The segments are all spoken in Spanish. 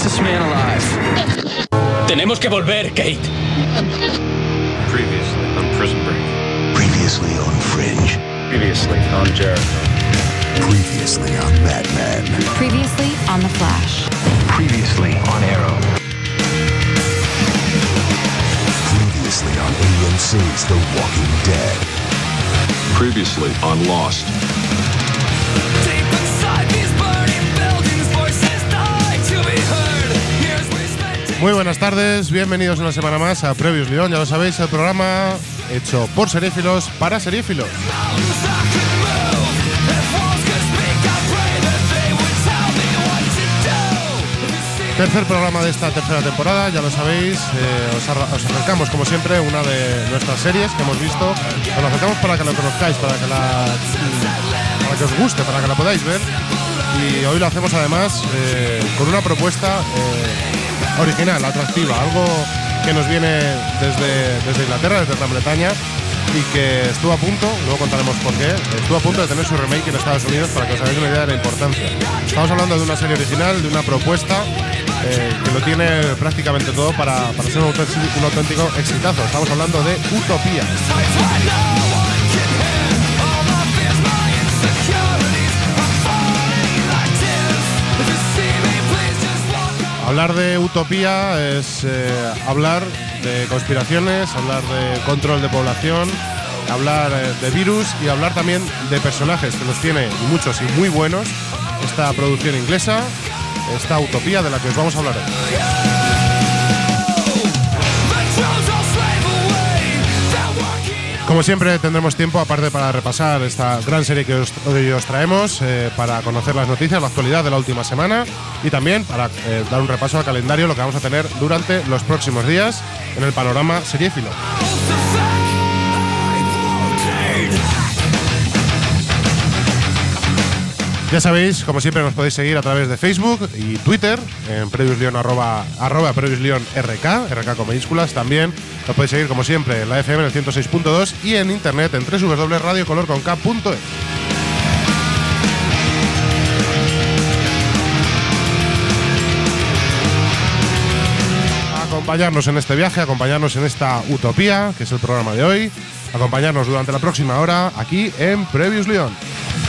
fastest man alive. Tenemos que volver, Kate. Previously on Prison Break. Previously on Fringe. Previously on Jericho. Previously on Batman. Previously on The Flash. Previously on Arrow. Previously on AMC's The Walking Dead. Previously on Lost. Muy buenas tardes, bienvenidos una semana más a Previously On, ya lo sabéis, el programa hecho por seriéfilos para seriéfilos. Tercer programa de esta tercera temporada, ya lo sabéis, os acercamos como siempre una de nuestras series que hemos visto, os lo acercamos para que lo conozcáis, para que os guste, para que la podáis ver, y hoy lo hacemos además con una propuesta original, atractiva, algo que nos viene desde Inglaterra, desde Gran Bretaña, y que estuvo a punto, luego contaremos por qué, estuvo a punto de tener su remake en Estados Unidos, para que os hagáis una idea de la importancia. Estamos hablando de una serie original, de una propuesta que lo tiene prácticamente todo para ser un auténtico exitazo. Estamos hablando de Utopía. Hablar de utopía es hablar de conspiraciones, hablar de control de población, hablar de virus y hablar también de personajes, que los tiene muchos y muy buenos. Esta producción inglesa, esta utopía de la que os vamos a hablar hoy. Como siempre tendremos tiempo aparte para repasar esta gran serie que hoy os traemos, para conocer las noticias, la actualidad de la última semana y también para dar un repaso al calendario, lo que vamos a tener durante los próximos días en el panorama seriéfilo. Ya sabéis, como siempre nos podéis seguir a través de Facebook y Twitter, en @previously_on, RK con mayúsculas. También lo podéis seguir como siempre en la FM en el 106.2 y en internet en www.radiocolor.es. Acompañarnos en este viaje, acompañarnos en esta utopía, que es el programa de hoy, acompañarnos durante la próxima hora aquí en Previously On.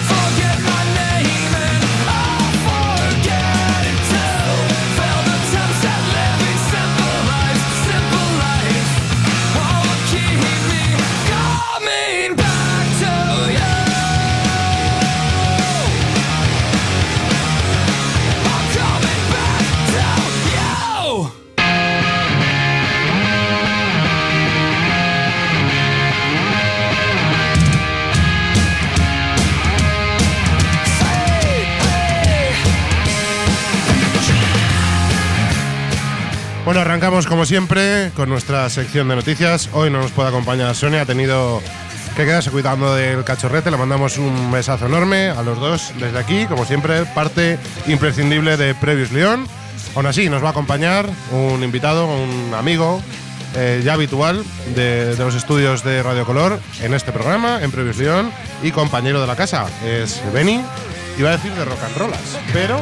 Bueno, arrancamos como siempre con nuestra sección de noticias. Hoy no nos puede acompañar Sonia, ha tenido que quedarse cuidando del cachorrete. Le mandamos un besazo enorme a los dos desde aquí, como siempre, parte imprescindible de Previously On. Aún así, nos va a acompañar un invitado, un amigo ya habitual de los estudios de Radio Color en este programa, en Previously On, y compañero de la casa. Es Benny, iba a decir de rock and rollas, pero...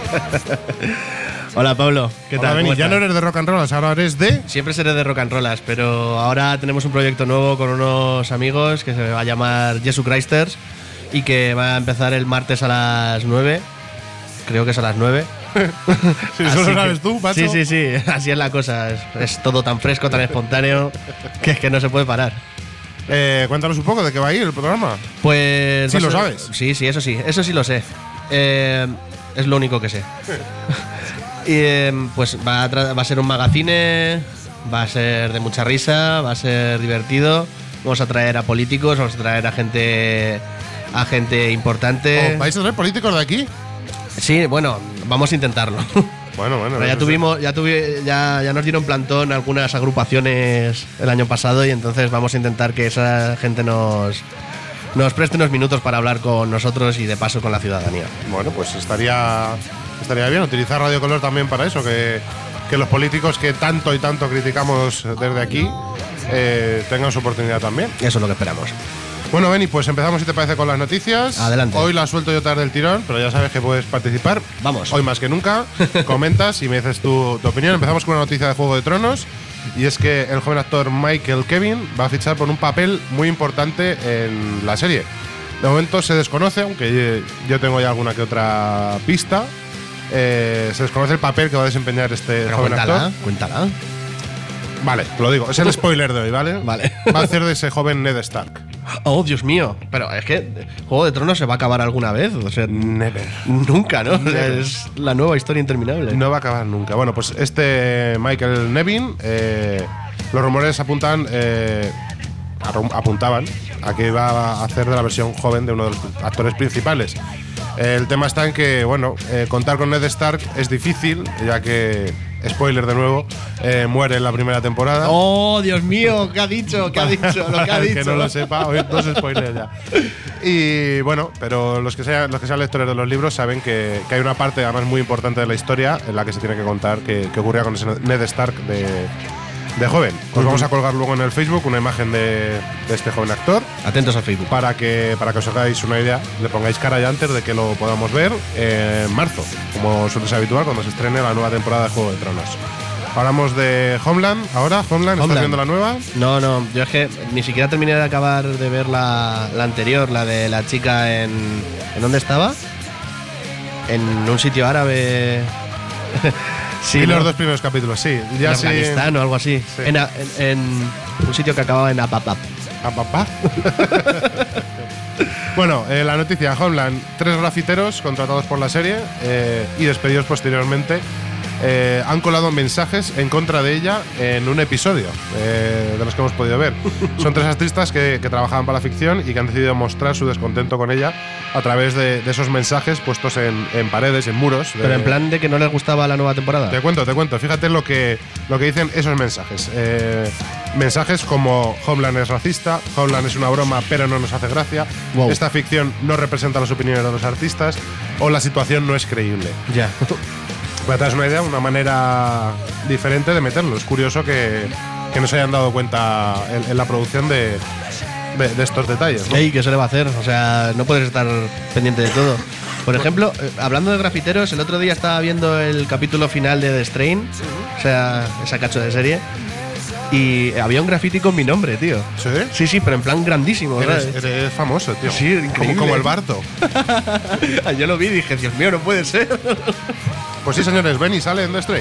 Hola Pablo, ¿qué tal? Benny, ya no eres de rock and rollas, ahora eres de... Siempre seré de rock and rollas, pero ahora tenemos un proyecto nuevo con unos amigos que se va a llamar Jesus Christers y que va a empezar el martes a las 9. Creo que es a las 9. Si solo sabes tú, macho. Sí, así es la cosa. Es todo tan fresco, tan espontáneo, que es que no se puede parar. Cuéntanos un poco de qué va a ir el programa. Pues... Sí, lo sabes. Sí, eso sí lo sé. Es lo único que sé. Y pues va a ser un magazine, va a ser de mucha risa, va a ser divertido. Vamos a traer a políticos, vamos a traer a gente importante. ¿Vais a traer políticos de aquí? Sí, bueno, vamos a intentarlo. Bueno. Pero ya nos dieron plantón algunas agrupaciones el año pasado y entonces vamos a intentar que esa gente nos preste unos minutos para hablar con nosotros y de paso con la ciudadanía. Bueno, pues estaría bien utilizar Radio Color también para eso, que los políticos que tanto y tanto criticamos desde aquí tengan su oportunidad también. Eso es lo que esperamos. Bueno, Beni, pues empezamos, si te parece, con las noticias. Adelante. Hoy las suelto yo tarde del tirón, pero ya sabes que puedes participar. Vamos. Hoy más que nunca. Comentas y me dices tu opinión. Empezamos con una noticia de Juego de Tronos. Y es que el joven actor Michael Kevin va a fichar por un papel muy importante en la serie. De momento se desconoce, aunque yo tengo ya alguna que otra pista. Se desconoce el papel que va a desempeñar este Pero joven actor. cuéntala. Vale, te lo digo. Es el spoiler de hoy, ¿vale? Vale. Va a hacer de ese joven Ned Stark. Oh, Dios mío. Pero es que Juego de Tronos se va a acabar alguna vez. O sea, Never. nunca, ¿no? O sea, es la nueva historia interminable. No va a acabar nunca. Bueno, pues este Michael Nevin, los rumores apuntaban a que iba a hacer de la versión joven de uno de los actores principales. El tema está en que, bueno, contar con Ned Stark es difícil, ya que, spoiler de nuevo, muere en la primera temporada. Oh, Dios mío, ¿qué ha dicho? ¿Qué ha dicho? Lo que ha dicho. Que no lo sepa, hoy dos spoilers ya. Y bueno, pero los que sean lectores de los libros saben que hay una parte además muy importante de la historia en la que se tiene que contar que ocurría con ese Ned Stark de joven. Os vamos a colgar luego en el Facebook una imagen de este joven actor. Atentos al Facebook. Para que os hagáis una idea, le pongáis cara ya antes de que lo podamos ver en marzo, como suele ser habitual cuando se estrene la nueva temporada de Juego de Tronos. Hablamos de Homeland ahora. Homeland, ¿estás viendo la nueva? No, yo es que ni siquiera terminé de acabar de ver la anterior, la de la chica en dónde estaba? En un sitio árabe. Sí, los dos primeros capítulos, sí. Ya en Afganistán o algo así. Sí. En un sitio que acababa en Apapap. ¿Apapá? Bueno, la noticia, Homeland, 3 grafiteros contratados por la serie y despedidos posteriormente han colado mensajes en contra de ella en un episodio de los que hemos podido ver. Son 3 artistas que trabajaban para la ficción y que han decidido mostrar su descontento con ella a través de esos mensajes puestos en paredes, en muros. Pero en plan de que no les gustaba la nueva temporada. Te cuento. Fíjate lo que dicen esos mensajes. Mensajes como: Homeland es racista, Homeland es una broma pero no nos hace gracia, Wow. Esta ficción no representa las opiniones de los artistas, o la situación no es creíble. Ya. Para que te hagas una idea, una manera diferente de meterlo. Es curioso que no se hayan dado cuenta en la producción de estos detalles, ¿no? Ey, ¿qué se le va a hacer? O sea, no puedes estar pendiente de todo. Por ejemplo, hablando de grafiteros, el otro día estaba viendo el capítulo final de The Strain, o sea, esa cacho de serie, y había un graffiti con mi nombre, tío. ¿Sí? Sí, pero en plan grandísimo. Eres famoso, tío. Sí, increíble. Como el Barto. Yo lo vi y dije, Dios mío, no puede ser. Pues sí, señores, ven y sale en The Strain.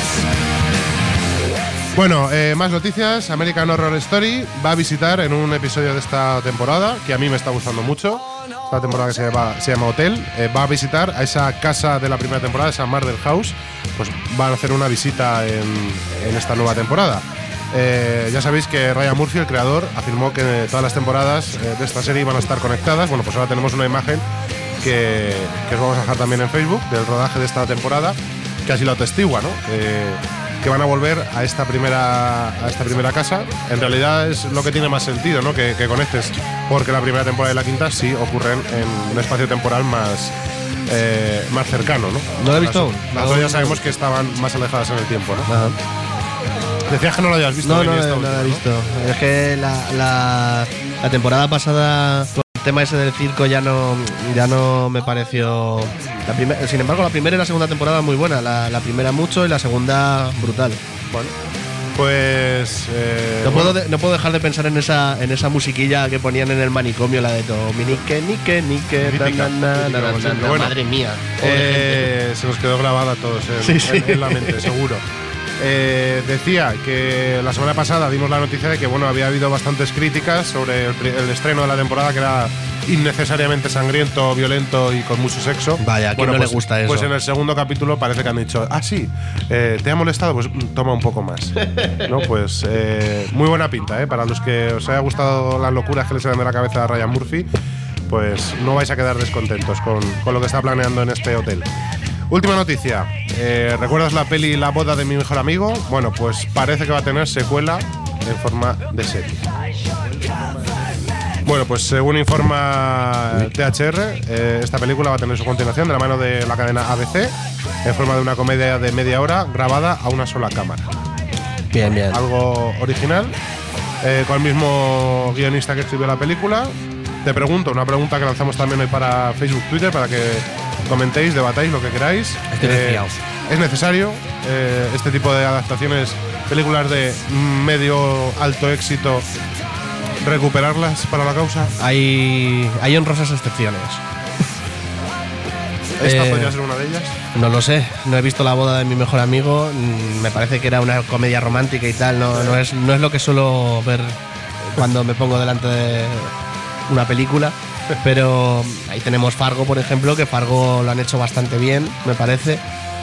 Bueno, más noticias. American Horror Story va a visitar en un episodio de esta temporada, que a mí me está gustando mucho, esta temporada que se llama Hotel, va a visitar a esa casa de la primera temporada, esa Murder House. Pues van a hacer una visita en esta nueva temporada. Ya sabéis que Ryan Murphy, el creador, afirmó que todas las temporadas de esta serie iban a estar conectadas. Bueno, pues ahora tenemos una imagen que os vamos a dejar también en Facebook del rodaje de esta temporada, que así lo atestigua, ¿no? Que van a volver a esta primera casa. En realidad es lo que tiene más sentido, ¿no? Que conectes, porque la primera temporada y la quinta sí ocurren en un espacio temporal más cercano, ¿no? ¿No lo he visto aún? Las otras ya sabemos que estaban más alejadas en el tiempo, ¿no? Ajá. Decías que no lo habías visto. No Benny, lo esta he última, ¿no? visto. Es que la temporada pasada, con el tema ese del circo, ya no me pareció. Sin embargo, la primera y la segunda temporada muy buena. La primera mucho y la segunda brutal. Bueno, pues. No puedo dejar de pensar en esa musiquilla que ponían en el manicomio, la de Dominique, Nique, Mítica, como siempre. Bueno, madre mía. se nos quedó grabada a todos en la mente, seguro. Decía que la semana pasada dimos la noticia de que había habido bastantes críticas sobre el estreno de la temporada, que era innecesariamente sangriento, violento y con mucho sexo. Vaya, ¿a quién no le gusta eso? Pues en el segundo capítulo parece que han dicho: sí, ¿te ha molestado? Pues toma un poco más. ¿No? Pues muy buena pinta, para los que os haya gustado las locuras que le salen de la cabeza a Ryan Murphy, pues no vais a quedar descontentos con lo que está planeando en este hotel. Última noticia. ¿Recuerdas la peli La boda de mi mejor amigo? Bueno, pues parece que va a tener secuela en forma de serie. Bueno, pues según informa THR, esta película va a tener su continuación de la mano de la cadena ABC, en forma de una comedia de media hora grabada a una sola cámara. Bien. Algo original, con el mismo guionista que escribió la película. te pregunto, una pregunta que lanzamos también hoy para Facebook, Twitter, para que comentéis, debatáis lo que queráis. Estoy resfriado. ¿Es necesario este tipo de adaptaciones, películas de medio alto éxito, recuperarlas para la causa? Hay honrosas excepciones. ¿Esta podría ser una de ellas? No lo sé, no he visto La boda de mi mejor amigo. Me parece que era una comedia romántica y tal. No es lo que suelo ver cuando me pongo delante de una película. Pero ahí tenemos Fargo, por ejemplo, que Fargo lo han hecho bastante bien, me parece.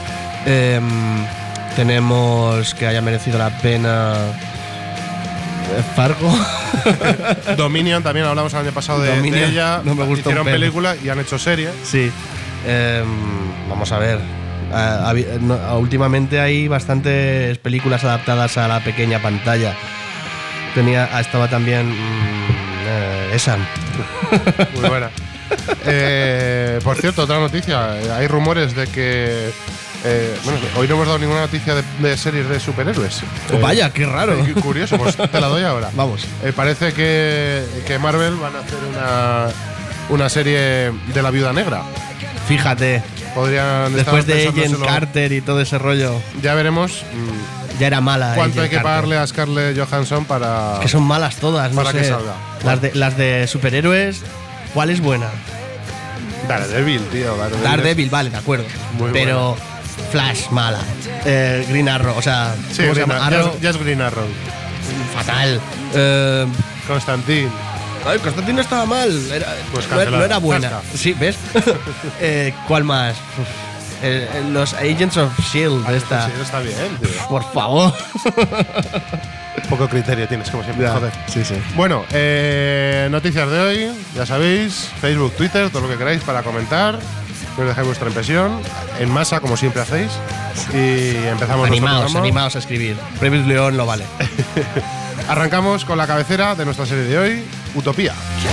Tenemos que haya merecido la pena Fargo. Dominion, también hablamos el año pasado de ella. No me gustó. Hicieron película y han hecho serie. Sí. Vamos a ver. Últimamente hay bastantes películas adaptadas a la pequeña pantalla. Estaba también esa. Muy buena. Por cierto, otra noticia. Hay rumores de que hoy no hemos dado ninguna noticia de series de superhéroes. Vaya, qué raro. Curioso, pues te la doy ahora. Vamos. Parece que Marvel van a hacer una serie de la Viuda Negra. Fíjate. Podrían después de Agent Carter y todo ese rollo. Ya veremos. Ya era mala. ¿Cuánto hay que pagarle a Scarlett Johansson para. Es que son malas todas, no para sé. que salga. Las de superhéroes, ¿cuál es buena? Daredevil, tío. Daredevil, vale, de acuerdo. Muy pero buena. Flash, mala. Green Arrow, o sea. Sí, ¿cómo se llama? Arrow. Ya es Green Arrow. Fatal. Constantine. Ay, Constantine no estaba mal. Pues no era buena. Casca. Sí, ¿ves? ¿Cuál más? Los Agents of S.H.I.E.L.D. esta. Sí, está bien, tío. Por favor. Poco criterio tienes, como siempre. Ya. Joder. Sí, sí. Bueno, noticias de hoy, ya sabéis, Facebook, Twitter, todo lo que queráis para comentar. Que os dejéis vuestra impresión en masa, como siempre hacéis. Y empezamos. Animaos a escribir. Previously on lo vale. Arrancamos con la cabecera de nuestra serie de hoy, Utopía.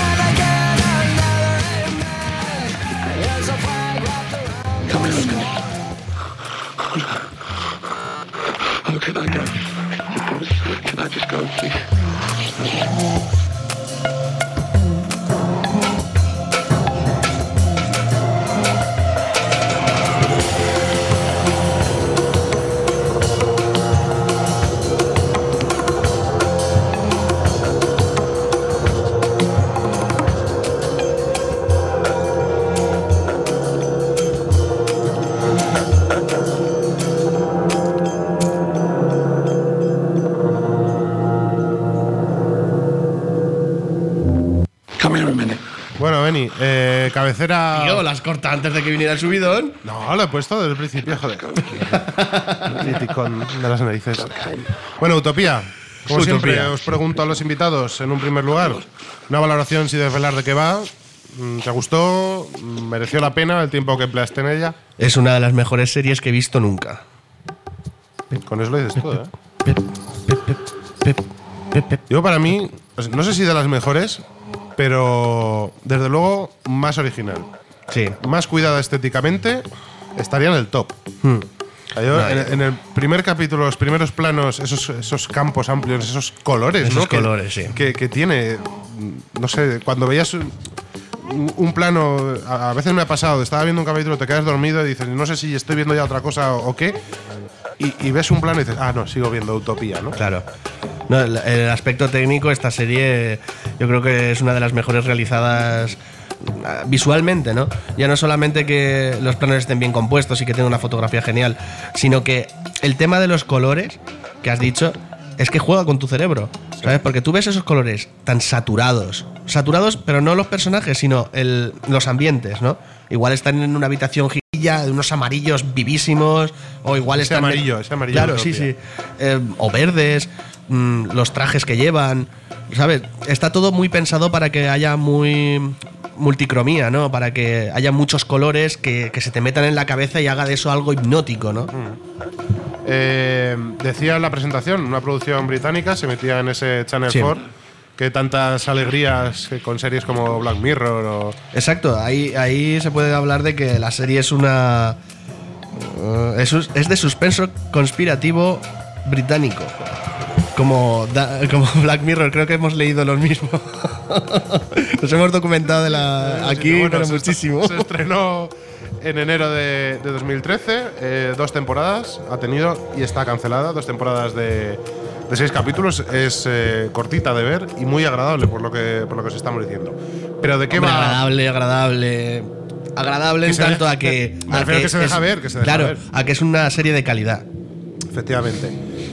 Bueno, Beni, cabecera. Tío, las corta antes de que viniera el subidón. No, lo he puesto desde el principio, joder. Criticón de las narices. Bueno, Utopía. Como siempre, os pregunto a los invitados, en un primer lugar, una valoración sin desvelar de qué va. ¿Te gustó? ¿Mereció la pena el tiempo que empleaste en ella? Es una de las mejores series que he visto nunca. Con eso lo dices todo, Yo, para mí, no sé si de las mejores, pero desde luego más original. Sí. Más cuidada estéticamente, estaría en el top. En el primer capítulo, los primeros planos, esos campos amplios, esos colores, esos ¿no? colores, sí. Que tiene, no sé, cuando veías un plano, a veces me ha pasado, estaba viendo un capítulo, te quedas dormido y dices, no sé si estoy viendo ya otra cosa o qué, y ves un plano y dices, no, sigo viendo Utopía, ¿no? Claro. No, el aspecto técnico, esta serie yo creo que es una de las mejores realizadas visualmente, ¿no? Ya no solamente que los planos estén bien compuestos y que tenga una fotografía genial, sino que el tema de los colores que has dicho es que juega con tu cerebro, ¿sabes? Porque tú ves esos colores tan saturados, pero no los personajes, sino los ambientes, ¿no? Igual están en una habitación gigantesca de unos amarillos vivísimos, o igual ese están amarillo. Claro, sí. O verdes, los trajes que llevan, ¿sabes? Está todo muy pensado para que haya muy multicromía, ¿no? Para que haya muchos colores que se te metan en la cabeza y haga de eso algo hipnótico, ¿no? Decía en la presentación, una producción británica, se metía en ese Channel 4, que tantas alegrías con series como Black Mirror. Exacto, ahí se puede hablar de que la serie es una. Es de suspenso conspirativo británico. como Black Mirror, creo que hemos leído lo mismo. Nos hemos documentado aquí, Bueno, pero muchísimo. Se estrenó en enero de 2013, 2 temporadas ha tenido y está cancelada, 2 temporadas de 6 capítulos, es cortita de ver y muy agradable por lo que os estamos diciendo. Pero ¿de qué Hombre, va? Agradable en tanto a que… Me refiero a que se deja ver, que se deja claro, ver. a que es una serie de calidad. Efectivamente.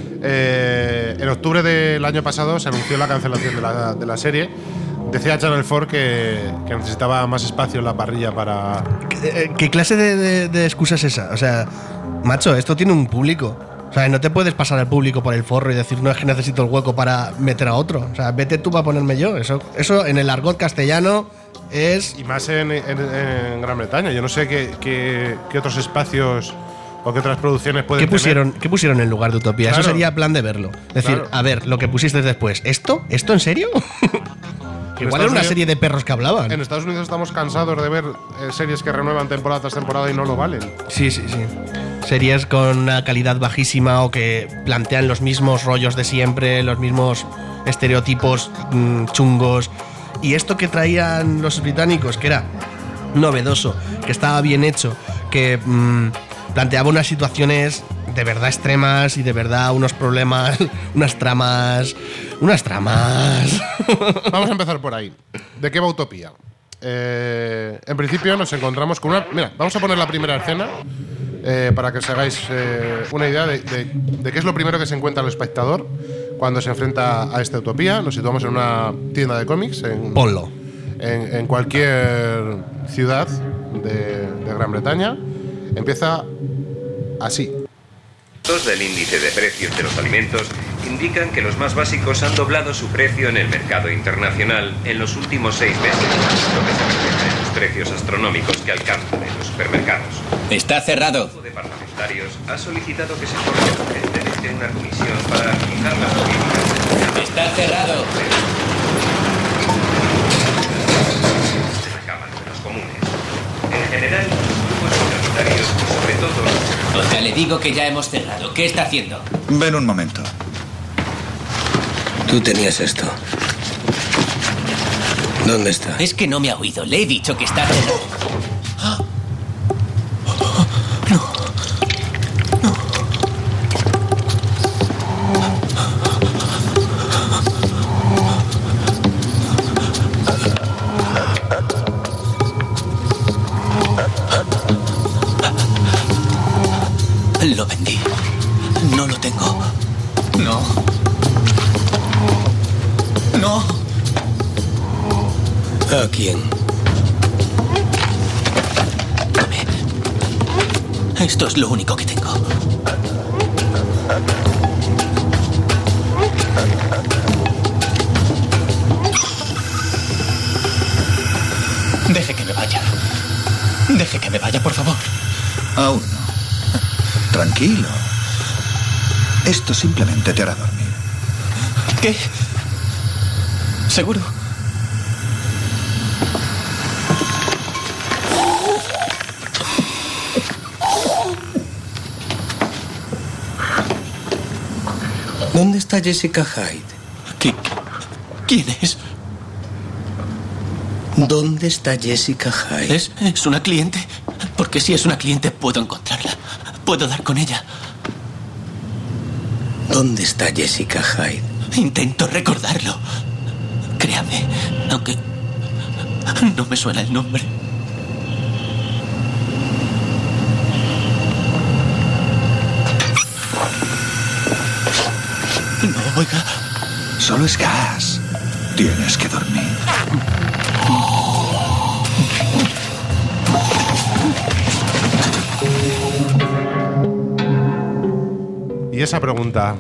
En octubre del año pasado se anunció la cancelación de la serie. Decía Channel 4 que necesitaba más espacio en la parrilla para… ¿Qué clase de excusa es esa? O sea, macho, esto tiene un público. O sea, no te puedes pasar al público por el forro y decir, no, es que necesito el hueco para meter a otro. O sea, vete tú para ponerme yo. Eso en el argot castellano es… Y más en Gran Bretaña. Yo no sé qué otros espacios o qué otras producciones pueden tener. ¿Qué pusieron en lugar de Utopía? Claro. Eso sería plan de verlo. Es decir, Claro. a ver, lo que pusiste después. ¿Esto en serio? Que igual era una serie de perros que hablaban. En Estados Unidos estamos cansados de ver series que renuevan temporada tras temporada y no lo valen. Sí. Series con una calidad bajísima o que plantean los mismos rollos de siempre, los mismos estereotipos chungos. Y esto que traían los británicos, que era novedoso, que estaba bien hecho, que planteaba unas situaciones de verdad extremas y de verdad unos problemas, unas tramas. Vamos a empezar por ahí. ¿De qué va Utopía? En principio nos encontramos con una… Mira, vamos a poner la primera escena para que os hagáis una idea de qué es lo primero que se encuentra el espectador cuando se enfrenta a esta utopía. Nos situamos en una tienda de cómics Ponlo. en cualquier ciudad de Gran Bretaña. Empieza así. Datos del índice de precios de los alimentos indican que los más básicos han doblado su precio en el mercado internacional en los últimos 6 meses, lo que se refleja en los precios astronómicos que alcanzan en los supermercados. Está cerrado. El grupo de parlamentarios ha solicitado que se forme urgentemente una comisión para analizar las políticas Está cerrado. de la Cámara de los Comunes. En general, los grupos minoritarios y sobre todo O sea, le digo que ya hemos cerrado. ¿Qué está haciendo? Ven un momento. Tú tenías esto. ¿Dónde está? Es que no me ha oído. Le he dicho que está cerrado. Lo vendí. No lo tengo. No. No. ¿A quién? Tome. Esto es lo único que tengo. Deje que me vaya. Deje que me vaya, por favor. Aún no. Tranquilo. Esto simplemente te hará dormir. ¿Qué? ¿Seguro? ¿Dónde está Jessica Hyde? ¿Quién es? ¿Dónde está Jessica Hyde? ¿Es una cliente? Porque si es una cliente puedo encontrarla. Puedo dar con ella. ¿Dónde está Jessica Hyde? Intento recordarlo. Créame, aunque no me suena el nombre. No, oiga. Solo es gas. Tienes que dormir. Y esa pregunta.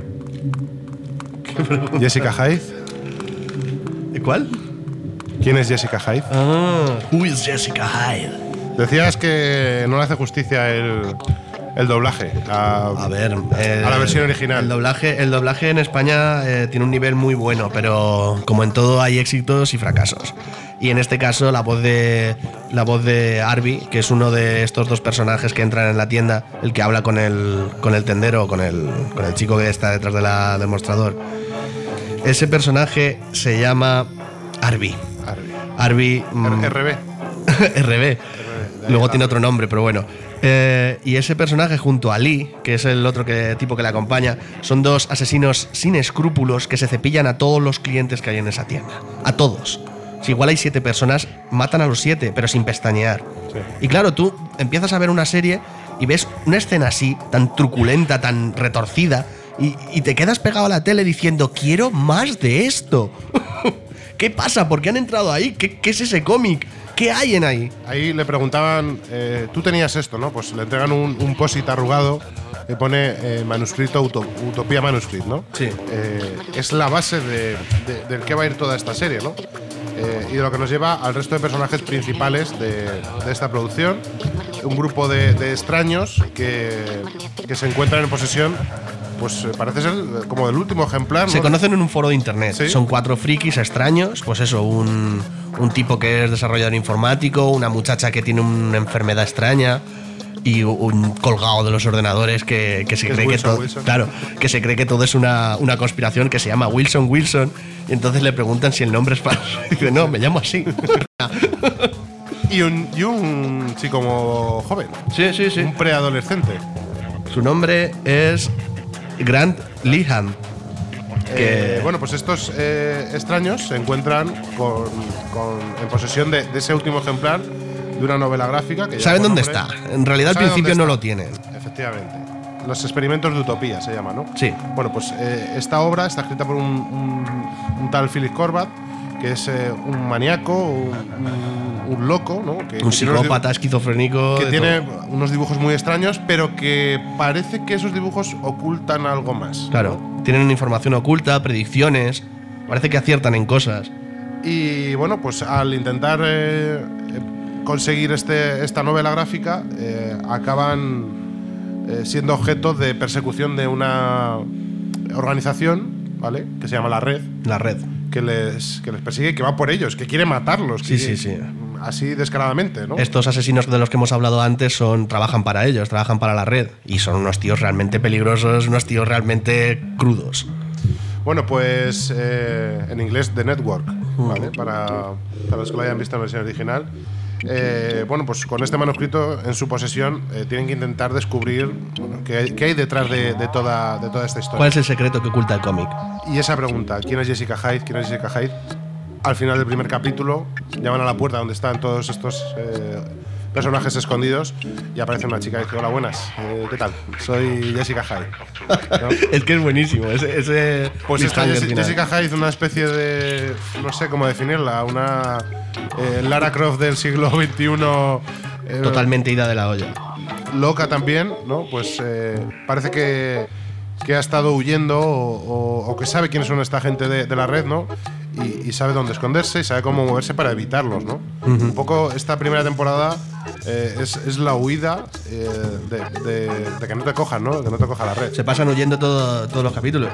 ¿Jessica Hyde? ¿Cuál? ¿Quién es Jessica Hyde? Who is Jessica Hyde? Decías que no le hace justicia el doblaje A ver, a la versión original. El doblaje en España tiene un nivel muy bueno, pero como en todo hay éxitos y fracasos. Y en este caso la voz de Arby, que es uno de estos dos personajes que entran en la tienda, el que habla con el tendero, con el chico que está detrás del mostrador. Ese personaje se llama Arby. Arby. RB. RB. Luego tiene otro nombre, pero bueno. Y ese personaje junto a Lee, que es el otro tipo que le acompaña, son dos asesinos sin escrúpulos que se cepillan a todos los clientes que hay en esa tienda. A todos. Si igual hay 7 personas, matan a los 7, pero sin pestañear. Sí. Y claro, tú empiezas a ver una serie y ves una escena así, tan truculenta, tan retorcida, y te quedas pegado a la tele diciendo, quiero más de esto. ¿Qué pasa? ¿Por qué han entrado ahí? ¿Qué es ese cómic? ¿Qué hay en ahí? Ahí le preguntaban, tú tenías esto, ¿no? Pues le entregan un post-it arrugado que pone manuscrito, Utopía Manuscript, ¿no? Sí. Es la base del que va a ir toda esta serie, ¿no? Y de lo que nos lleva al resto de personajes principales de esta producción. Un grupo de extraños que se encuentran en posesión, pues parece ser como del último ejemplar, ¿no? Se conocen en un foro de internet. ¿Sí? Son 4 frikis extraños, pues eso, un tipo que es desarrollador informático, una muchacha que tiene una enfermedad extraña y un colgado de los ordenadores que se cree que todo, claro, que se cree que todo es una conspiración, que se llama Wilson. Y entonces le preguntan si el nombre es falso. Y dice, no, me llamo así. y un chico joven. Sí. Un preadolescente. Su nombre es Grant Lehan. Bueno, pues estos extraños se encuentran en posesión de ese último ejemplar de una novela gráfica que ¿saben dónde está? En realidad al principio no lo tienen. Efectivamente. Los experimentos de Utopía se llama, ¿no? Sí. Bueno, pues esta obra está escrita por un tal Philip Corbat, que es un maníaco, un loco, ¿no? Un psicópata esquizofrénico. Que tiene unos dibujos muy extraños, pero que parece que esos dibujos ocultan algo más. Claro, ¿no? Tienen información oculta, predicciones, parece que aciertan en cosas. Y bueno, pues al intentar conseguir esta novela gráfica, acaban siendo objeto de persecución de una organización, ¿vale? Que se llama La Red. La Red. Que les persigue, que va por ellos, que quiere matarlos. Sí. Así descaradamente, ¿no? Estos asesinos de los que hemos hablado antes trabajan para ellos, trabajan para La Red. Y son unos tíos realmente peligrosos, unos tíos realmente crudos. Bueno, pues en inglés The Network, ¿vale? Para los que lo hayan visto en la versión original. Bueno, pues con este manuscrito en su posesión tienen que intentar descubrir qué hay detrás de toda esta historia. ¿Cuál es el secreto que oculta el cómic? Y esa pregunta, ¿quién es Jessica Hyde? ¿Quién es Jessica Hyde? Al final del primer capítulo llaman a la puerta donde están todos estos personajes escondidos y aparece una chica y dice, hola, buenas, ¿qué tal? Soy Jessica Hyde, ¿no? Es que es buenísimo pues esta Jessica Hyde, una especie de, no sé cómo definirla, una Lara Croft del siglo XXI, totalmente ida de la olla, loca también, ¿no? Pues parece que ha estado huyendo o que sabe quiénes son esta gente de la red, ¿no? Y sabe dónde esconderse y sabe cómo moverse para evitarlos, ¿no? Un poco esta primera temporada es la huida de que no te cojan, ¿no? De que no te coja la red. Se pasan huyendo todos los capítulos.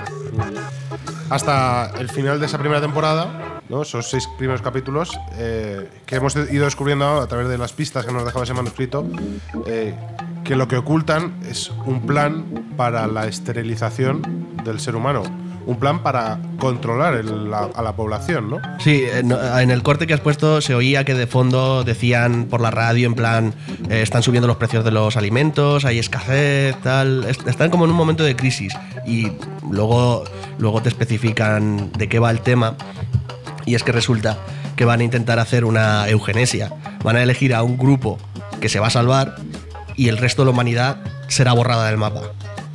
Hasta el final de esa primera temporada, ¿no? Esos 6 primeros capítulos que hemos ido descubriendo a través de las pistas que nos dejaba ese manuscrito, que lo que ocultan es un plan para la esterilización del ser humano. Un plan para controlar a la población, ¿no? Sí, en el corte que has puesto se oía que de fondo decían por la radio, en plan, están subiendo los precios de los alimentos, hay escasez, tal. Están como en un momento de crisis. Y luego te especifican de qué va el tema. Y es que resulta que van a intentar hacer una eugenesia. Van a elegir a un grupo que se va a salvar y el resto de la humanidad será borrada del mapa.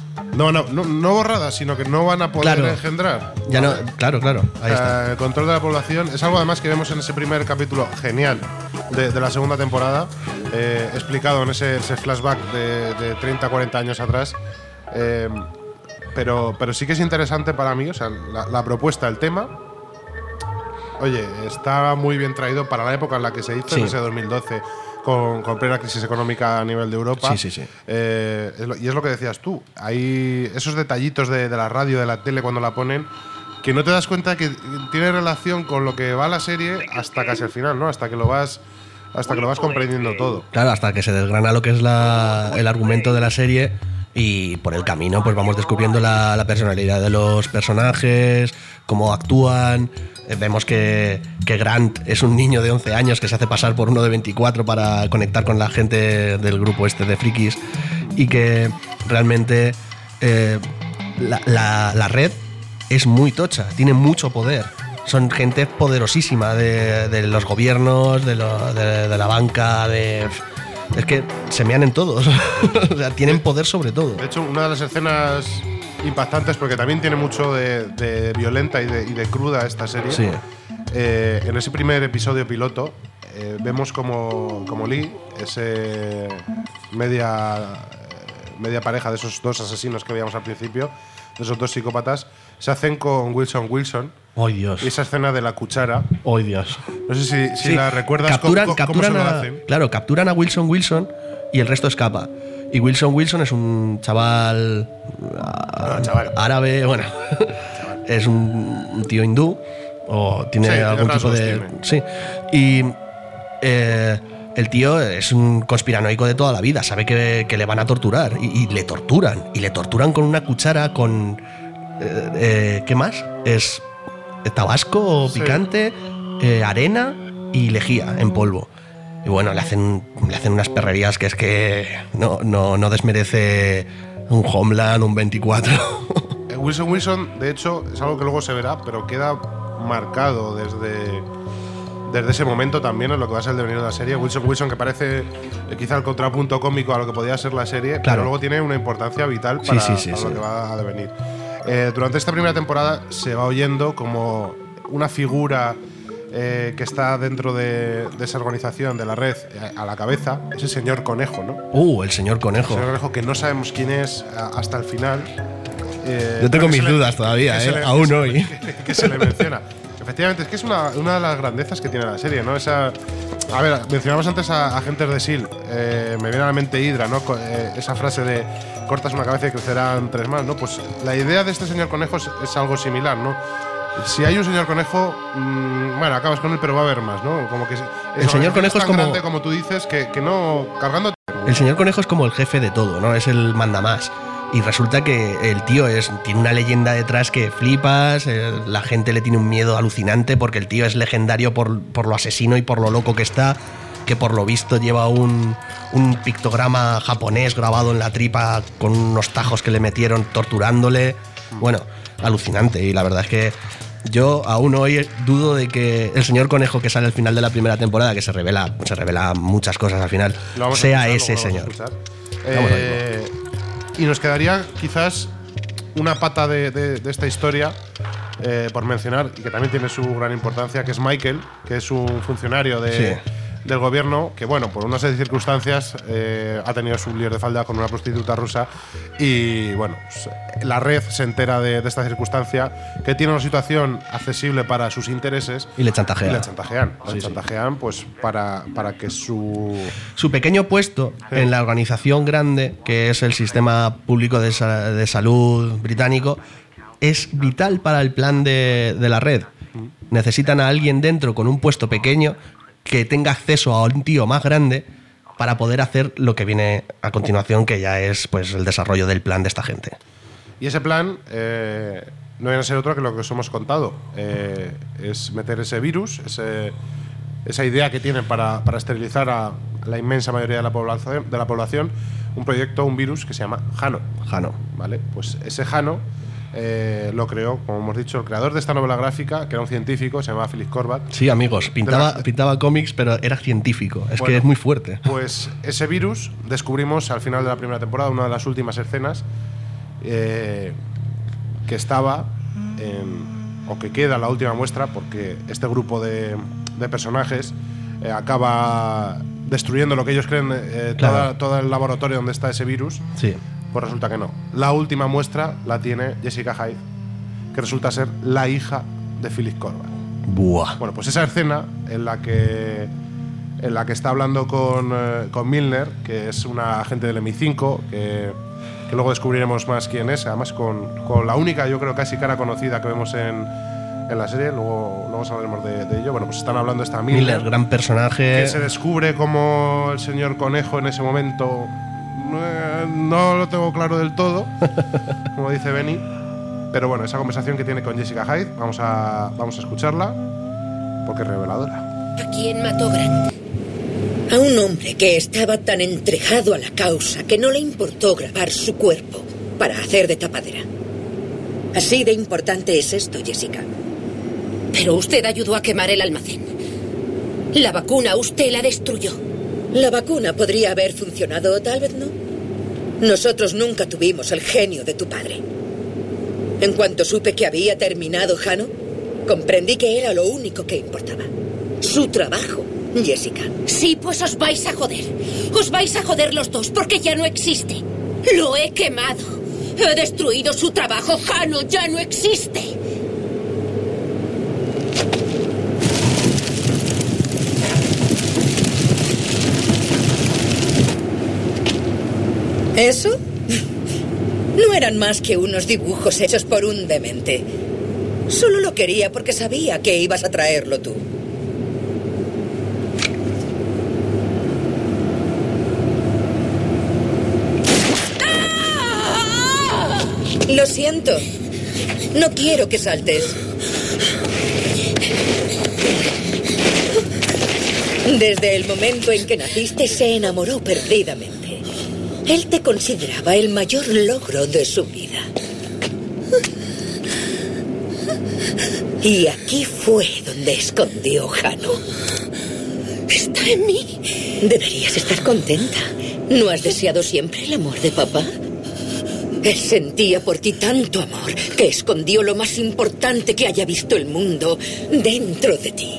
No borrada, sino que no van a poder engendrar. Ya no, claro, ahí está. El control de la población es algo además que vemos en ese primer capítulo genial de la segunda temporada, explicado en ese flashback de 30-40 años atrás. Pero sí que es interesante para mí, o sea, la propuesta, el tema. Oye, está muy bien traído para la época en la que se hizo, en ese 2012. Con plena crisis económica a nivel de Europa. Sí. Y es lo que decías tú. Hay esos detallitos de la radio, de la tele, cuando la ponen, que no te das cuenta que tiene relación con lo que va la serie hasta casi al final, ¿no? Hasta que lo vas comprendiendo todo. Claro, hasta que se desgrana lo que es el argumento de la serie y por el camino pues vamos descubriendo la personalidad de los personajes, cómo actúan. Vemos que Grant es un niño de 11 años que se hace pasar por uno de 24 para conectar con la gente del grupo este de frikis y que realmente la red es muy tocha, tiene mucho poder. Son gente poderosísima de los gobiernos, de la banca, es que se mean en todos. O sea, tienen poder sobre todo. De hecho, una de las escenas impactantes, porque también tiene mucho de violenta y de cruda esta serie. Sí. En ese primer episodio piloto vemos como Lee, ese media pareja de esos dos asesinos que veíamos al principio, de esos dos psicópatas, se hacen con Wilson. ¡Oh, Dios! Y esa escena de la cuchara. ¡Oh, Dios! No sé si la recuerdas. Capturan ¿Cómo se lo hacen? Claro, capturan a Wilson y el resto escapa. Y Wilson es un chaval, árabe, bueno, es un tío hindú o tiene algún tipo de... Sí. Y el tío es un conspiranoico de toda la vida, sabe que le van a torturar y le torturan. Y le torturan con una cuchara con... ¿qué más? Es tabasco picante, arena y lejía en polvo. Y bueno, le hacen unas perrerías que es que no desmerece un Homeland, un 24. Wilson, de hecho, es algo que luego se verá, pero queda marcado desde ese momento también en lo que va a ser el devenir de la serie. Wilson, que parece quizá el contrapunto cómico a lo que podría ser la serie, pero luego tiene una importancia vital para lo que va a devenir. Durante esta primera temporada se va oyendo como una figura que está dentro de esa organización, de la red, a la cabeza, es el señor Conejo, ¿no? El señor Conejo. El señor Conejo, que no sabemos quién es hasta el final. Yo tengo mis dudas todavía, aún hoy. Que se le menciona. Efectivamente, es que es una de las grandezas que tiene la serie, ¿no? A ver, mencionamos antes a Agentes de S.H.I.E.L.D. Me viene a la mente Hydra, ¿no? Esa frase de cortas una cabeza y crecerán 3 más, ¿no? Pues la idea de este señor Conejo es algo similar, ¿no? Si hay un señor Conejo, bueno, acabas con él, pero va a haber más, ¿no? Como que el señor Conejo es tan grande, como tú dices, que no cargando. El señor Conejo es como el jefe de todo, ¿no? Es el mandamás. Y resulta que el tío tiene una leyenda detrás que flipas, la gente le tiene un miedo alucinante porque el tío es legendario por lo asesino y por lo loco que está, que por lo visto lleva un pictograma japonés grabado en la tripa con unos tajos que le metieron torturándole. Bueno, alucinante. Y la verdad es que yo aún hoy dudo de que el señor Conejo que sale al final de la primera temporada, que se revela muchas cosas al final, sea ese señor. Y nos quedaría quizás una pata de esta historia por mencionar, y que también tiene su gran importancia, que es Michael, que es un funcionario del gobierno que, bueno, por una serie de circunstancias ha tenido su lío de falda con una prostituta rusa y, bueno, pues, la red se entera de esta circunstancia, que tiene una situación accesible para sus intereses y le chantajean. Le chantajean pues para que su pequeño puesto en la organización grande, que es el sistema público de salud británico, es vital para el plan de la red. Necesitan a alguien dentro con un puesto pequeño que tenga acceso a un tío más grande para poder hacer lo que viene a continuación, que ya es pues el desarrollo del plan de esta gente. Y ese plan no viene a ser otro que lo que os hemos contado. Es meter ese virus, esa idea que tienen para esterilizar a la inmensa mayoría de la población, un virus que se llama Jano. ¿Vale? Pues ese Jano lo creó, como hemos dicho, el creador de esta novela gráfica, que era un científico, se llamaba Philip Corbat. Sí, amigos, pintaba cómics, pero era científico. Que es muy fuerte. Pues ese virus descubrimos al final de la primera temporada, una de las últimas escenas, que estaba o que queda la última muestra, porque este grupo de personajes acaba destruyendo lo que ellos creen, todo el laboratorio donde está ese virus. Sí. Pues resulta que no. La última muestra la tiene Jessica Hyde, que resulta ser la hija de Philip Corbat. Buah. Bueno, pues esa escena en la que está hablando con Milner, que es una agente del MI5, que luego descubriremos más quién es, además con la única, yo creo, casi cara conocida que vemos en la serie, luego hablaremos de ello. Bueno, pues están hablando de esta Miller, gran personaje. Que se descubre como el señor Conejo en ese momento. No lo tengo claro del todo, como dice Benny. Pero bueno, esa conversación que tiene con Jessica Hyde, vamos a escucharla, porque es reveladora. ¿A quién mató Grant? A un hombre que estaba tan entregado a la causa que no le importó grabar su cuerpo para hacer de tapadera. Así de importante es esto, Jessica. Pero usted ayudó a quemar el almacén. La vacuna usted la destruyó. La vacuna podría haber funcionado o tal vez no. Nosotros nunca tuvimos el genio de tu padre. En cuanto supe que había terminado Jano, comprendí que era lo único que importaba. Su trabajo, Jessica. Sí, pues os vais a joder. Os vais a joder los dos porque ya no existe. Lo he quemado. He destruido su trabajo. Jano ya no existe. ¿Eso? No eran más que unos dibujos hechos por un demente. Solo lo quería porque sabía que ibas a traerlo tú. Lo siento. No quiero que saltes. Desde el momento en que naciste se enamoró perdidamente. Él te consideraba el mayor logro de su vida. Y aquí fue donde escondió Jano. Está en mí. Deberías estar contenta. ¿No has deseado siempre el amor de papá? Él sentía por ti tanto amor que escondió lo más importante que haya visto el mundo dentro de ti.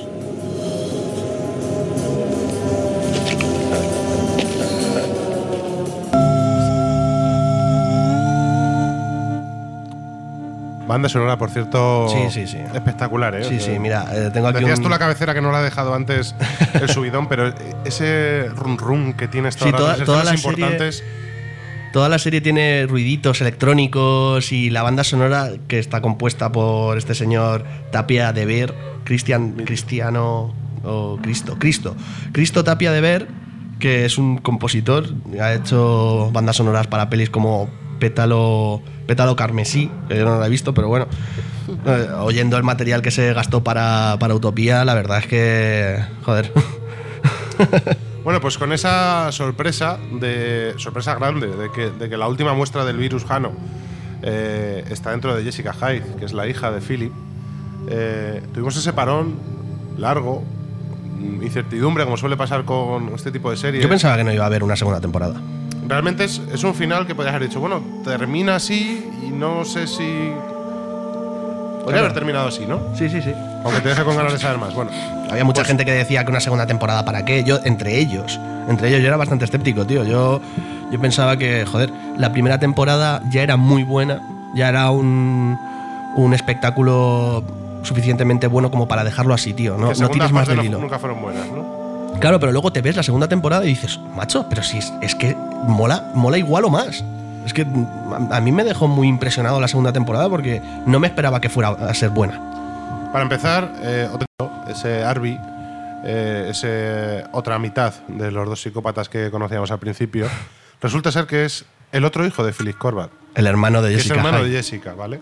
Banda sonora, por cierto, sí. espectacular, ¿eh? Sí, mira, tengo aquí decías tú la cabecera que no la ha dejado antes el subidón, pero ese rum que tiene esta todas las importantes. Toda la serie tiene ruiditos electrónicos y la banda sonora que está compuesta por este señor Tapia de Ver, Cristo Tapia de Ver, que es un compositor, ha hecho bandas sonoras para pelis como Pétalo Carmesí, que yo no la he visto, pero bueno, oyendo el material que se gastó para Utopía, la verdad es que, joder. Bueno, pues con esa sorpresa grande de que la última muestra del virus Jano está dentro de Jessica Hyde, que es la hija de Philip, tuvimos ese parón largo, incertidumbre, como suele pasar con este tipo de series. Yo pensaba que no iba a haber una segunda temporada. Realmente es un final que podrías haber dicho, bueno, termina así y no sé si... Podría haber terminado así, ¿no? Sí. Aunque te deje con ganas de saber más. Bueno, había mucha gente que decía que una segunda temporada, ¿para qué? Yo, entre ellos yo era bastante escéptico, tío. Yo pensaba que, joder, la primera temporada ya era muy buena, ya era un espectáculo suficientemente bueno como para dejarlo así, tío. No tires más del hilo. Nunca fueron buenas, ¿no? Claro, pero luego te ves la segunda temporada y dices, macho, pero si es que mola igual o más. Es que a mí me dejó muy impresionado la segunda temporada porque no me esperaba que fuera a ser buena. Para empezar, ese Arby, ese otra mitad de los dos psicópatas que conocíamos al principio, resulta ser que es el otro hijo de Philip Corbat. El hermano de Jessica. Es el hermano de Jessica, ¿vale?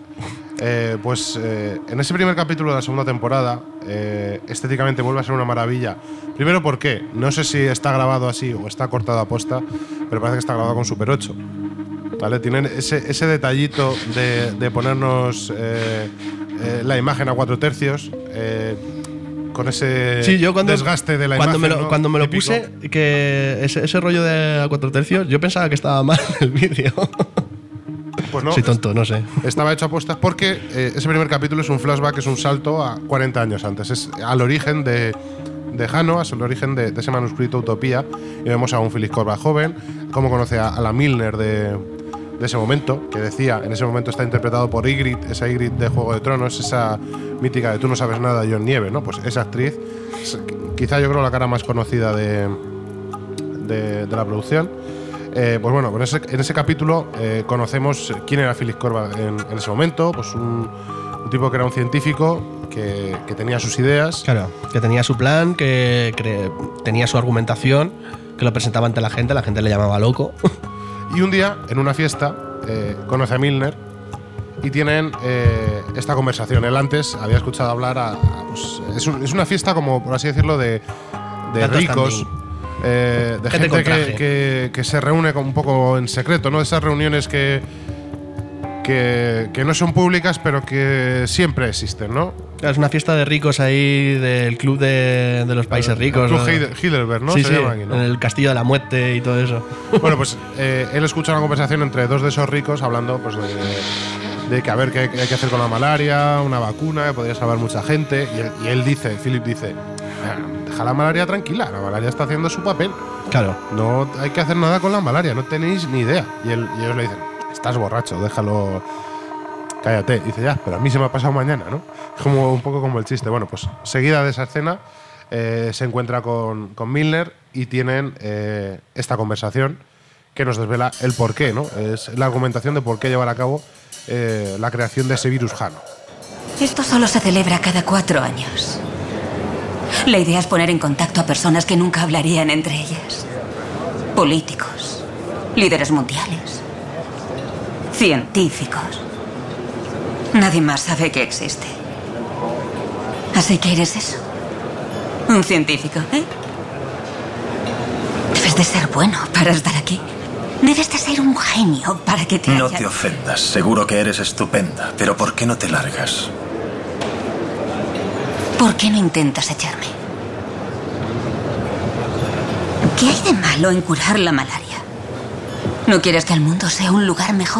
En ese primer capítulo de la segunda temporada, estéticamente vuelve a ser una maravilla. Primero, ¿por qué? No sé si está grabado así o está cortado a posta, pero parece que está grabado con Super 8. ¿Vale? Tienen ese detallito de ponernos la imagen a 4/3, con ese desgaste de la imagen. Cuando me lo puse, que ese rollo de a 4/3, yo pensaba que estaba mal el vídeo. Pues no, soy tonto, no sé. Estaba hecho a postas porque ese primer capítulo es un flashback, es un salto a 40 años antes. Es al origen de Jano, es el origen de ese manuscrito Utopía. Y vemos a un Philip Corbat joven, cómo conoce a la Milner de ese momento, que decía, en ese momento está interpretado por Ygritte, esa Ygritte de Juego de Tronos, esa mítica de Tú no sabes nada, Jon Nieve, ¿no? Pues esa actriz, quizá yo creo la cara más conocida de la producción. Pues bueno, en ese capítulo conocemos quién era Philip Corba en ese momento, pues un tipo que era un científico que tenía sus ideas. Claro, que tenía su plan, que tenía su argumentación, que lo presentaba ante la gente le llamaba loco. Y un día, en una fiesta, conoce a Milner y tienen esta conversación. Él antes había escuchado hablar pues, es una fiesta, como por así decirlo, de ricos, de gente que se reúne un poco en secreto, ¿no? Esas reuniones que no son públicas, pero que siempre existen, ¿no? Es una fiesta de ricos ahí del club de los países ricos. El club Heidelberg, ¿no? Sí, se llama aquí, ¿no? En el Castillo de la Muerte y todo eso. Bueno, pues él escucha una conversación entre dos de esos ricos hablando pues de que a ver qué hay que hacer con la malaria, una vacuna que podría salvar mucha gente. Y él dice, Philip dice, deja la malaria tranquila, la malaria está haciendo su papel. Claro. No hay que hacer nada con la malaria, no tenéis ni idea. Y ellos le dicen, estás borracho, déjalo, cállate. Y dice, ya, pero a mí se me ha pasado mañana, ¿no? Como un poco como el chiste. Bueno, pues seguida de esa escena se encuentra con Milner y tienen esta conversación que nos desvela el porqué, ¿no? Es la argumentación de por qué llevar a cabo la creación de ese virus Hano. Esto solo se celebra cada 4 años. La idea es poner en contacto a personas que nunca hablarían entre ellas. Políticos, líderes mundiales, científicos. Nadie más sabe que existe. Así que eres eso. Un científico, ¿eh? Debes de ser bueno para estar aquí. Debes de ser un genio para que te No te ofendas, seguro que eres estupenda, pero ¿por qué no te largas? ¿Por qué no intentas echarme? ¿Qué hay de malo en curar la malaria? ¿No quieres que el mundo sea un lugar mejor?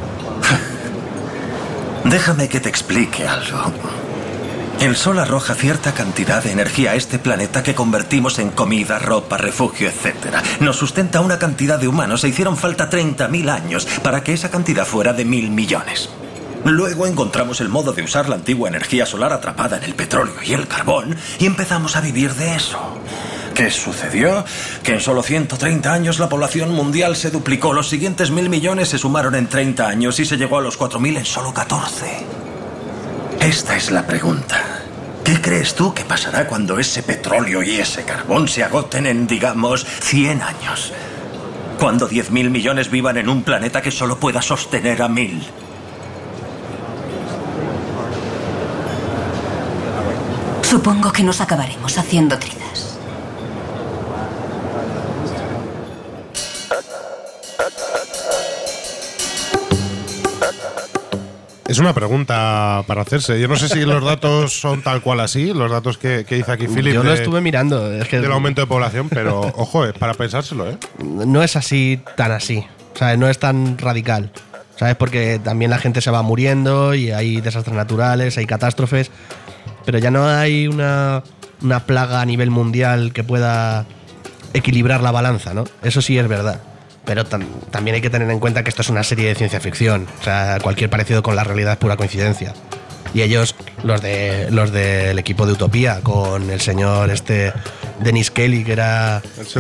Déjame que te explique algo. El Sol arroja cierta cantidad de energía a este planeta que convertimos en comida, ropa, refugio, etc. Nos sustenta una cantidad de humanos e hicieron falta 30.000 años para que esa cantidad fuera de 1.000 millones. Luego encontramos el modo de usar la antigua energía solar atrapada en el petróleo y el carbón y empezamos a vivir de eso. ¿Qué sucedió? Que en solo 130 años la población mundial se duplicó. Los siguientes 1.000 millones se sumaron en 30 años y se llegó a los 4.000 en solo 14. Esta es la pregunta. ¿Qué crees tú que pasará cuando ese petróleo y ese carbón se agoten en, digamos, 100 años? Cuando 10.000 millones vivan en un planeta que solo pueda sostener a 1.000. Supongo que nos acabaremos haciendo trizas. Es una pregunta para hacerse. Yo no sé si los datos son tal cual así, los datos que dice aquí Philip. Yo lo estuve mirando. Es que del aumento de población, pero ojo, es para pensárselo, ¿eh? No es así, tan así. O sea, no es tan radical. ¿Sabes? Porque también la gente se va muriendo y hay desastres naturales, hay catástrofes. Pero ya no hay una plaga a nivel mundial que pueda equilibrar la balanza, ¿no? Eso sí es verdad. Pero también hay que tener en cuenta que esto es una serie de ciencia ficción. O sea, cualquier parecido con la realidad es pura coincidencia. Y ellos, los del equipo de Utopía, con el señor Dennis Kelly, que era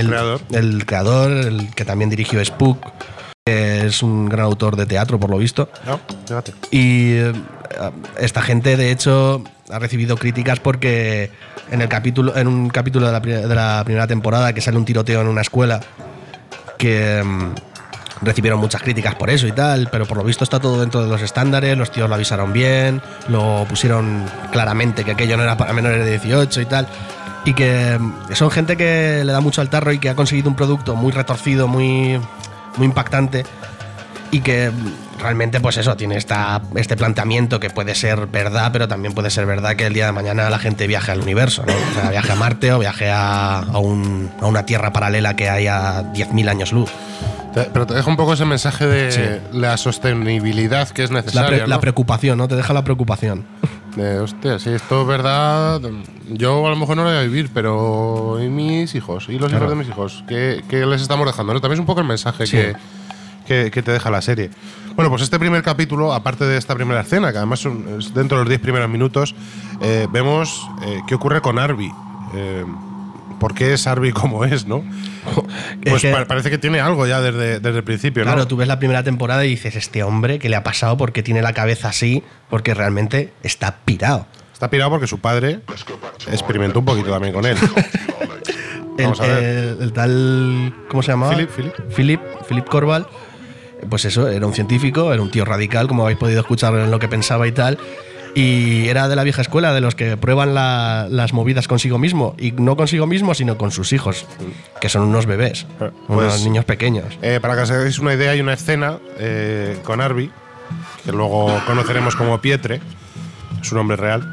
el creador, el que también dirigió Spook, que es un gran autor de teatro, por lo visto. No, fíjate. Y esta gente, de hecho, ha recibido críticas porque en un capítulo de la primera temporada, que sale un tiroteo en una escuela, que recibieron muchas críticas por eso y tal, pero por lo visto está todo dentro de los estándares, los tíos lo avisaron bien, lo pusieron claramente que aquello no era para menores de 18 y tal, y que son gente que le da mucho al tarro y que ha conseguido un producto muy retorcido, muy impactante, y que realmente pues eso, tiene este planteamiento que puede ser verdad, pero también puede ser verdad que el día de mañana la gente viaje al universo, ¿no? O sea, viaje a Marte o viaje a una tierra paralela que hay a 10.000 años luz. Pero te deja un poco ese mensaje de la sostenibilidad que es necesaria, ¿no? La preocupación, ¿no? Te deja la preocupación. Hostia, si esto es verdad, yo a lo mejor no lo voy a vivir, pero ¿y mis hijos? ¿Y los hijos de mis hijos? ¿Qué les estamos dejando? ¿No? También es un poco el mensaje que te deja la serie. Bueno, pues este primer capítulo, aparte de esta primera escena, que además es dentro de los 10 primeros minutos, vemos qué ocurre con Arby. por qué es Arby como es, ¿no? Pues parece que tiene algo ya desde el principio, ¿no? Claro, tú ves la primera temporada y dices, este hombre, ¿qué le ha pasado? ¿Por qué tiene la cabeza así? Porque realmente está pirado. Está pirado porque su padre experimentó un poquito también con él. Vamos a ver. El tal… ¿Cómo se llamaba? Philip Corval. Pues eso, era un científico, era un tío radical, como habéis podido escuchar en lo que pensaba y tal. Y era de la vieja escuela, de los que prueban las movidas consigo mismo. Y no consigo mismo, sino con sus hijos, que son unos bebés, unos niños pequeños. Para que os hagáis una idea, hay una escena con Arby, que luego conoceremos como Pietre, su nombre real,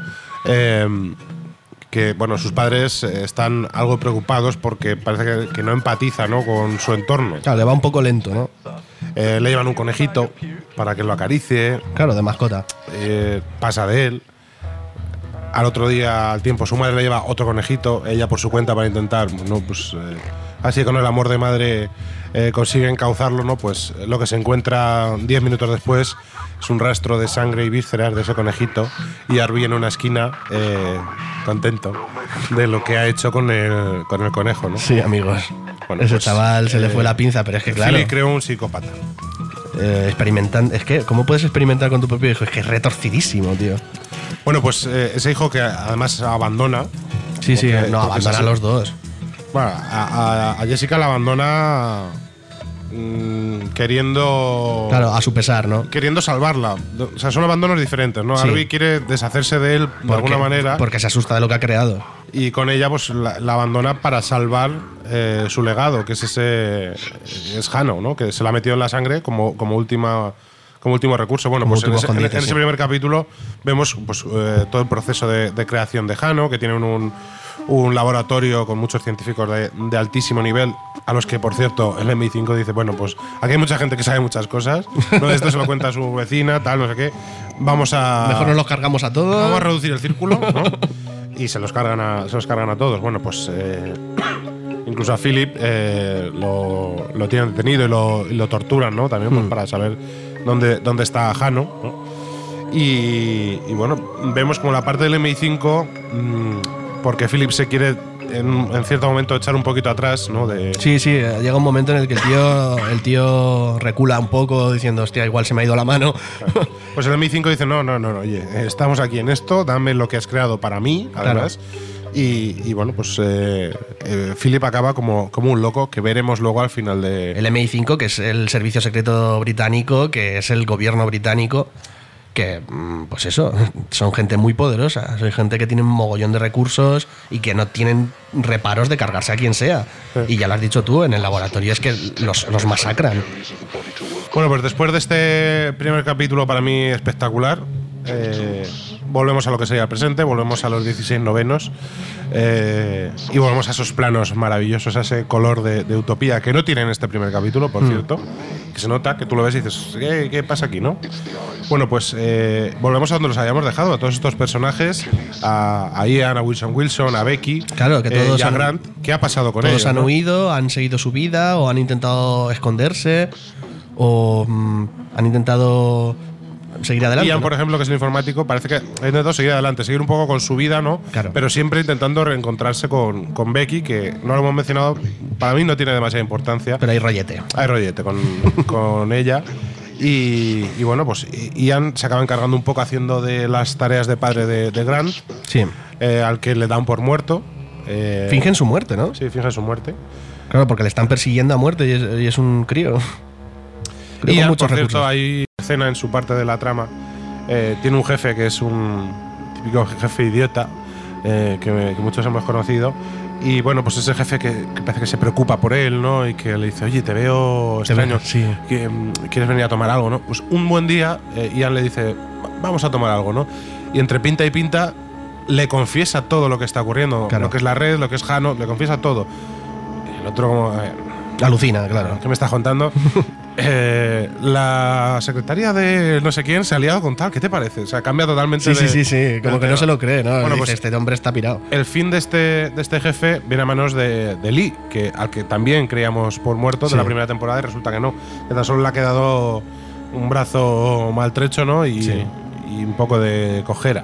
que bueno, sus padres están algo preocupados porque parece que no empatiza, ¿no?, con su entorno. Claro, le va un poco lento, ¿no? Le llevan un conejito para que lo acaricie. Claro, de mascota. Pasa de él. Al otro día, al tiempo, su madre le lleva otro conejito, ella por su cuenta para intentar, ¿no?, pues así con el amor de madre consigue encauzarlo, ¿no? Pues lo que se encuentra 10 minutos después es un rastro de sangre y vísceras de ese conejito, y Arby en una esquina contento de lo que ha hecho con el conejo, ¿no? Sí, amigos. Bueno, ese chaval se le fue la pinza, pero es que claro… Philly creó un psicópata. Experimentando… Es que, ¿cómo puedes experimentar con tu propio hijo? Es que es retorcidísimo, tío. Bueno, pues ese hijo que además abandona… Sí, abandona a los dos. Bueno, a Jessica la abandona queriendo… Claro, a su pesar, ¿no? Queriendo salvarla. O sea, son abandonos diferentes, ¿no? Sí. Arby quiere deshacerse de él de alguna manera. Porque se asusta de lo que ha creado. Y con ella, pues, la abandona para salvar su legado, que es ese… Es Hano, ¿no? Que se la ha metido en la sangre como último recurso. Bueno, pues en ese primer capítulo vemos pues, todo el proceso de creación de Hano, que tienen un laboratorio con muchos científicos de altísimo nivel, a los que, por cierto, el MI5 dice, bueno, pues aquí hay mucha gente que sabe muchas cosas, ¿no? Esto se lo cuenta a su vecina, tal, no sé qué. Mejor nos los cargamos a todos. Vamos a reducir el círculo, ¿no? Y se los cargan a todos. Bueno, pues incluso a Philip lo tienen detenido y lo torturan, ¿no? También pues, para saber dónde está Hano, ¿no? Y bueno, vemos como la parte del MI5, porque Philip se quiere en cierto momento echar un poquito atrás, ¿no? Sí, llega un momento en el que el tío recula un poco diciendo, hostia, igual se me ha ido la mano. Pues el MI5 dice, no, oye, estamos aquí en esto, dame lo que has creado para mí, además. Claro. Y bueno, pues Philip acaba como un loco, que veremos luego al final de… El MI5, que es el servicio secreto británico, que es el gobierno británico, que, pues eso, son gente muy poderosa, son gente que tiene un mogollón de recursos y que no tienen reparos de cargarse a quien sea. Y ya lo has dicho tú, en el laboratorio es que los masacran. Bueno, pues después de este primer capítulo para mí espectacular, volvemos a lo que sería el presente, volvemos a los 16 novenos y volvemos a esos planos maravillosos, a ese color de utopía que no tiene en este primer capítulo, por cierto, que se nota, que tú lo ves y dices, ¿qué pasa aquí, no? Bueno, pues volvemos a donde los habíamos dejado, a todos estos personajes, a Ian, a Wilson, a Becky, claro, que todos y a Grant. ¿Qué ha pasado con ellos? Todos han huido, han seguido su vida o han intentado esconderse o han intentado seguir adelante. Ian, ¿no? por ejemplo, que es el informático, parece que ha intentado seguir adelante, seguir un poco con su vida, ¿no? Claro. Pero siempre intentando reencontrarse con Becky, que no lo hemos mencionado, para mí no tiene demasiada importancia. Pero hay rollete. Hay rollete con ella. Y bueno, pues Ian se acaba encargando un poco haciendo de las tareas de padre de Grant, sí. Al que le dan por muerto. Fingen su muerte, ¿no? Sí, fingen su muerte. Claro, porque le están persiguiendo a muerte y es un crío. Ian, por cierto, hay escena en su parte de la trama. Tiene un jefe que es un típico jefe idiota, que muchos hemos conocido. Y bueno, pues ese jefe que parece que se preocupa por él, ¿no? Y que le dice, oye, te veo extraño, sí. ¿Quieres venir a tomar algo, no? Pues un buen día, Ian le dice, vamos a tomar algo, ¿no? Y entre pinta y pinta le confiesa todo lo que está ocurriendo, claro. Lo que es la red, lo que es Hano, le confiesa todo. Y el otro como… alucina, claro. ¿Qué me estás contando? La secretaria de no sé quién se ha liado con tal. ¿Qué te parece? O sea, cambia totalmente Sí. Como que no se lo cree, ¿no? Bueno, dice, pues este hombre está pirado. El fin de este jefe viene a manos de Lee, al que también creíamos por muerto de la primera temporada, y resulta que no. Que tan solo le ha quedado un brazo maltrecho, ¿no? Y un poco de cojera.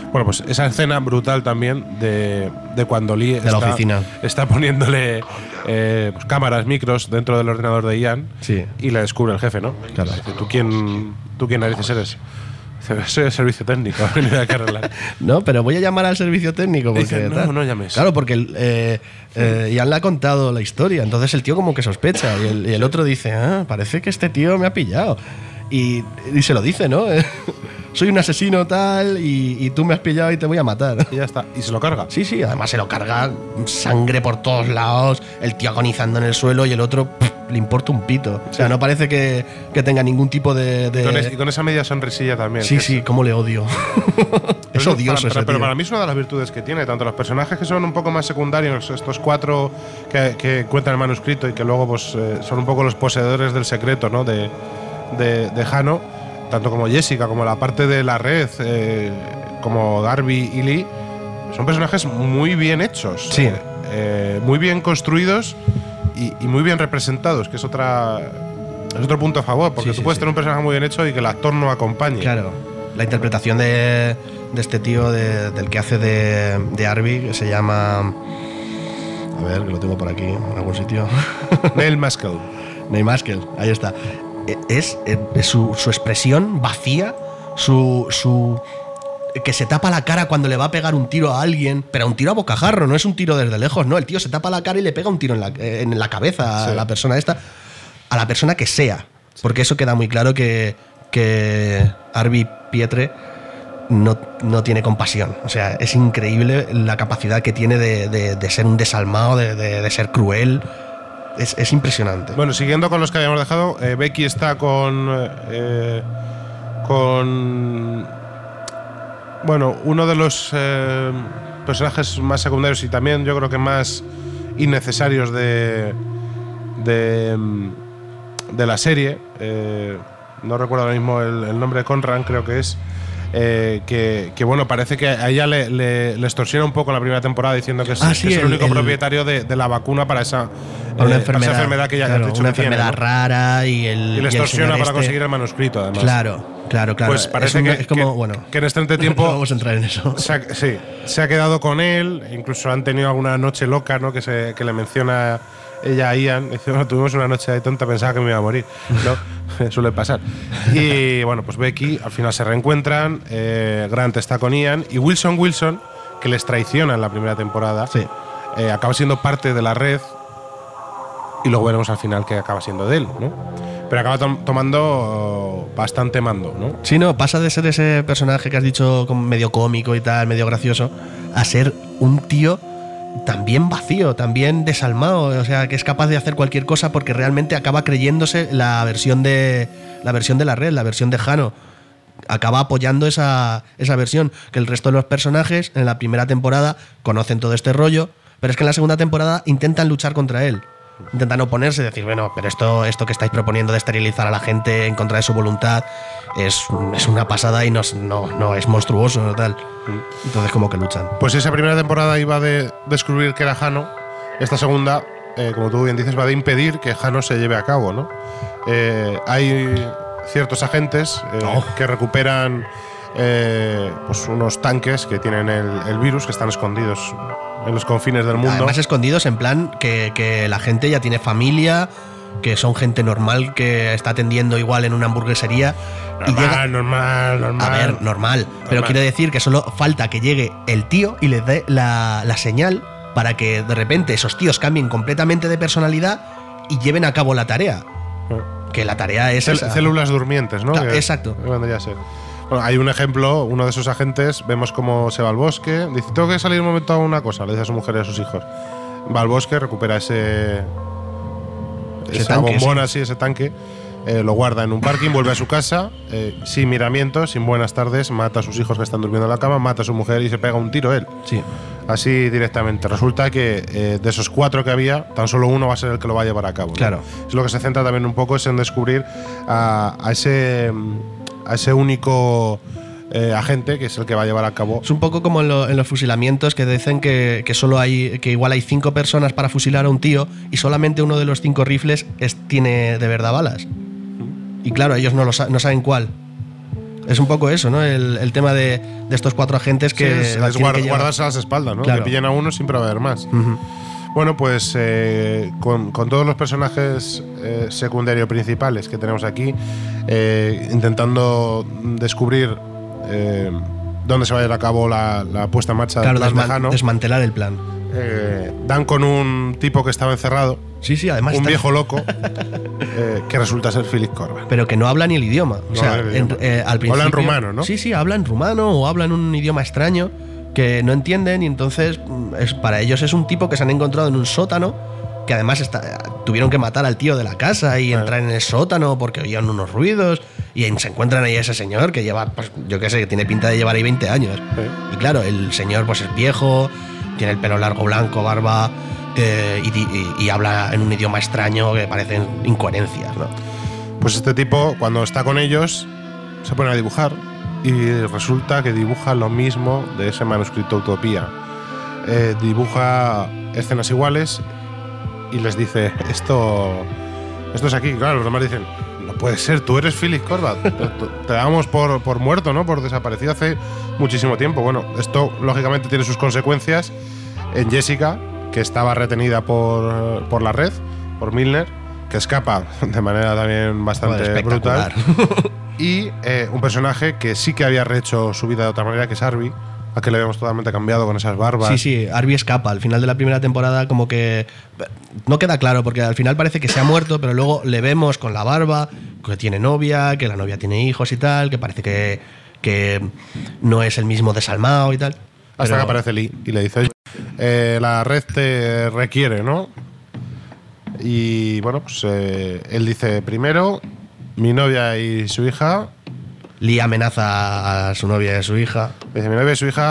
Bueno, pues esa escena brutal también de cuando Lee la oficina está poniéndole pues, cámaras, micros dentro del ordenador de Ian, sí, y le descubre el jefe, ¿no? Claro. Dice, ¿tú quién narices eres? Dice, soy el servicio técnico, he venido aquí a arreglar. No, pero voy a llamar al servicio técnico porque dice, no llames. Claro, porque Ian le ha contado la historia, entonces el tío como que sospecha y el otro dice, parece que este tío me ha pillado. Y se lo dice, ¿no? Soy un asesino tal y tú me has pillado y te voy a matar. Y ya está. Y se lo carga. Sí, además se lo carga, sangre por todos lados, el tío agonizando en el suelo y el otro le importa un pito. O sea, no parece que tenga ningún tipo de… Y con esa media sonrisilla también. Sí, cómo le odio. Es odioso ese tío. Pero para mí es una de las virtudes que tiene, tanto los personajes que son un poco más secundarios, estos 4 que cuentan el manuscrito y que luego pues son un poco los poseedores del secreto, ¿no? de Jano, tanto como Jessica, como la parte de la red, como Darby y Lee, son personajes muy bien hechos, sí, muy bien construidos y muy bien representados, que es otro punto a favor, porque tú puedes tener un personaje muy bien hecho y que el actor no acompañe. Claro, la interpretación de este tío, del que hace de Arby, que se llama… A ver, que lo tengo por aquí, en algún sitio. Neil Maskell. Neil Maskell, ahí está. Es su expresión vacía, su que se tapa la cara cuando le va a pegar un tiro a alguien, pero un tiro a bocajarro, no es un tiro desde lejos, no, el tío se tapa la cara y le pega un tiro en la cabeza a la persona esta, a la persona que sea, porque eso queda muy claro que Arby Pietre no tiene compasión, o sea, es increíble la capacidad que tiene de ser un desalmado, de ser cruel. Es impresionante. Bueno, siguiendo con los que habíamos dejado, Becky está con bueno, uno de los personajes más secundarios y también yo creo que más innecesarios de la serie. No recuerdo ahora mismo el nombre de Conran, creo que es. Que bueno, parece que a ella le extorsiona un poco en la primera temporada diciendo que es el único propietario de la vacuna para esa enfermedad que ella ha dicho una que tiene, enfermedad rara y le extorsiona para conseguir el manuscrito, además. Claro. Pues parece que en este entretiempo no vamos a entrar en eso. Se ha quedado con él, incluso han tenido alguna noche loca, ¿no? Que le menciona ella a Ian. Dice, bueno, tuvimos una noche de tonta, pensaba que me iba a morir, ¿no? Suele pasar. Y bueno, pues Becky al final se reencuentran, Grant está con Ian y Wilson, que les traiciona en la primera temporada, acaba siendo parte de la red y luego veremos al final que acaba siendo de él, ¿no? Pero acaba tomando bastante mando, ¿no? Sí, no, pasa de ser ese personaje que has dicho medio cómico y tal, medio gracioso, a ser un tío también vacío, también desalmado, o sea, que es capaz de hacer cualquier cosa porque realmente acaba creyéndose la versión de la red, la versión de Jano. Acaba apoyando esa versión, que el resto de los personajes en la primera temporada conocen todo este rollo, pero es que en la segunda temporada intentan luchar contra él. Intentan oponerse y decir, bueno, pero esto que estáis proponiendo de esterilizar a la gente en contra de su voluntad es una pasada y no es monstruoso, tal. Entonces como que luchan. Pues esa primera temporada iba de descubrir que era Jano. Esta segunda, como tú bien dices, va de impedir que Jano se lleve a cabo, ¿no? Hay ciertos agentes que recuperan pues unos tanques que tienen el virus, que están escondidos en los confines del mundo. Además escondidos en plan que la gente ya tiene familia, que son gente normal que está atendiendo igual en una hamburguesería. Normal. A ver, normal. Pero quiero decir que solo falta que llegue el tío y les dé la señal para que de repente esos tíos cambien completamente de personalidad y lleven a cabo la tarea. Que la tarea es células durmientes, ¿no? Exacto. Vendría a ser. Bueno, hay un ejemplo, uno de esos agentes, vemos cómo se va al bosque, dice, tengo que salir un momento a una cosa, le dice a su mujer y a sus hijos. Va al bosque, recupera esa bombona, ese tanque, lo guarda en un parking, vuelve a su casa, sin miramientos, sin buenas tardes, mata a sus hijos que están durmiendo en la cama, mata a su mujer y se pega un tiro él. Sí. Así directamente. Resulta que de esos 4 que había, tan solo uno va a ser el que lo va a llevar a cabo, ¿no? Claro. Es lo que se centra también un poco, es en descubrir a ese único agente que es el que va a llevar a cabo. Es un poco como en los fusilamientos que dicen que solo hay, que igual hay 5 personas para fusilar a un tío y solamente uno de los 5 rifles tiene de verdad balas. Y claro, ellos no saben cuál. Es un poco eso, ¿no? El tema de estos 4 agentes que... Sí, es guardarse a las espaldas, ¿no? Claro. Que pillen a uno, siempre va a haber más. Bueno, pues con todos los personajes secundarios principales que tenemos aquí, intentando descubrir dónde se va a llevar a cabo la puesta en marcha del plan de Jano. Desmantelar el plan. Dan con un tipo que estaba encerrado. Sí, además un viejo loco que resulta ser Philip Corban. Pero que no habla ni el idioma. O sea, al principio, habla en rumano, ¿no? Sí, habla en rumano o habla en un idioma extraño que no entienden, y entonces para ellos es un tipo que se han encontrado en un sótano, que además tuvieron que matar al tío de la casa y entrar en el sótano porque oían unos ruidos, y se encuentran ahí a ese señor que lleva, pues, yo qué sé, que tiene pinta de llevar ahí 20 años. Sí. Y claro, el señor pues es viejo, tiene el pelo largo, blanco, barba, y habla en un idioma extraño que parecen incoherencias, ¿no? Pues este tipo, cuando está con ellos, se pone a dibujar, y resulta que dibuja lo mismo de ese manuscrito Utopía. Dibuja escenas iguales y les dice, esto es aquí. Claro, los demás dicen, no puede ser, tú eres Philip Corban. Te damos por muerto, ¿no? Por desaparecido hace muchísimo tiempo. Bueno, esto lógicamente tiene sus consecuencias en Jessica, que estaba retenida por la red, por Milner, que escapa de manera también bastante brutal. Y un personaje que sí que había rehecho su vida de otra manera, que es Arby, a que le habíamos totalmente cambiado con esas barbas. Sí, Arby escapa. Al final de la primera temporada como que no queda claro, porque al final parece que se ha muerto, pero luego le vemos con la barba, que tiene novia, que la novia tiene hijos y tal, que parece que no es el mismo desalmado y tal. Hasta que aparece Lee y le dice, la red te requiere, ¿no? Y bueno, pues él dice, primero, mi novia y su hija. Lee amenaza a su novia y a su hija. Dice, mi novia y su hija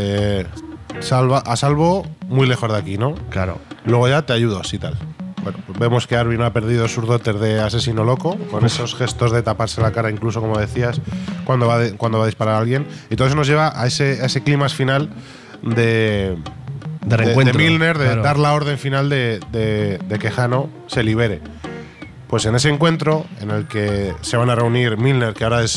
a salvo muy lejos de aquí, ¿no? Claro. Luego ya te ayudo, así tal. Bueno, pues vemos que Arby no ha perdido sus dotes de asesino loco, con esos gestos de taparse la cara, incluso como decías, cuando va a disparar a alguien. Y todo eso nos lleva a ese clímax final de Milner, de dar la orden final de que Jano se libere. Pues en ese encuentro, en el que se van a reunir Milner, que ahora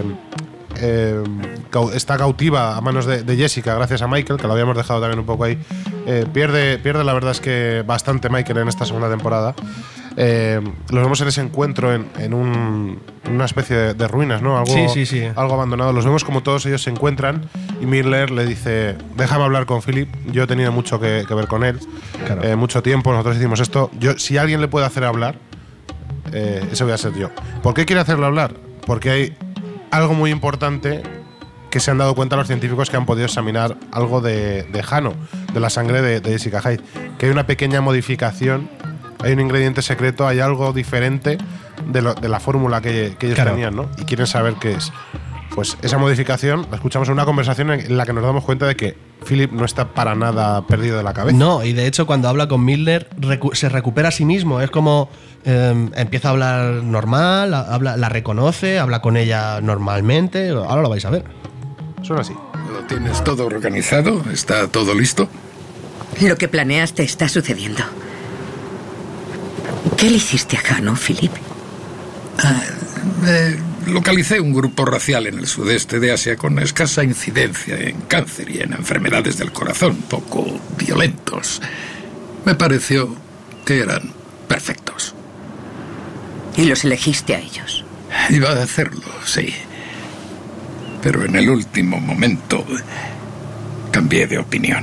está cautiva a manos de Jessica gracias a Michael, que lo habíamos dejado también un poco ahí, pierde la verdad es que bastante Michael en esta segunda temporada. Los vemos en ese encuentro en una especie de ruinas, ¿no? Algo abandonado. Los vemos como todos ellos se encuentran y Milner le dice, déjame hablar con Philip, yo he tenido mucho que ver con él, claro. Mucho tiempo, nosotros hicimos esto, si alguien le puede hacer hablar, ese voy a ser yo. ¿Por qué quiere hacerlo hablar? Porque hay algo muy importante que se han dado cuenta los científicos que han podido examinar algo de Jano, de la sangre de Jessica Hyde, que hay una pequeña modificación, hay un ingrediente secreto, hay algo diferente de la fórmula que ellos tenían, ¿no? Y quieren saber qué es. Pues esa modificación la escuchamos en una conversación en la que nos damos cuenta de que Philip no está para nada perdido de la cabeza. No, y de hecho cuando habla con Milner se recupera a sí mismo. Es como empieza a hablar normal, la reconoce, habla con ella normalmente. Ahora lo vais a ver. Suena así. ¿Lo tienes todo organizado? ¿Está todo listo? Lo que planeaste está sucediendo. ¿Qué le hiciste a Jano, Philip? Localicé un grupo racial en el sudeste de Asia con escasa incidencia en cáncer y en enfermedades del corazón, poco violentos. Me pareció que eran perfectos. ¿Y los elegiste a ellos? Iba a hacerlo, sí. Pero en el último momento cambié de opinión.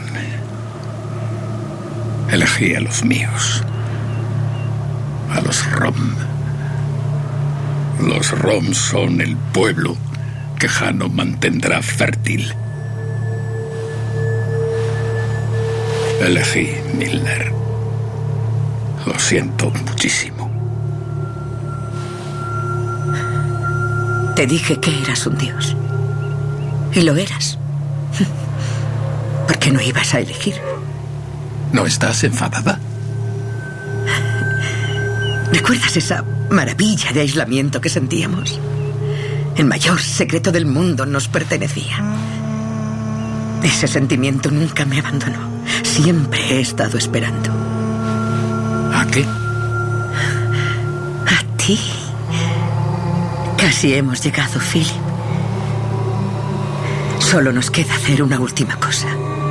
Elegí a los míos. A los Rom. Los Rom son el pueblo que Jano mantendrá fértil. Elegí Milner. Lo siento muchísimo. Te dije que eras un dios. Y lo eras. ¿Por qué no ibas a elegir? ¿No estás enfadada? ¿Recuerdas esa maravilla de aislamiento que sentíamos? El mayor secreto del mundo nos pertenecía. Ese sentimiento nunca me abandonó. Siempre he estado esperando. ¿A qué? A ti. Casi hemos llegado, Philip. Solo nos queda hacer una última cosa.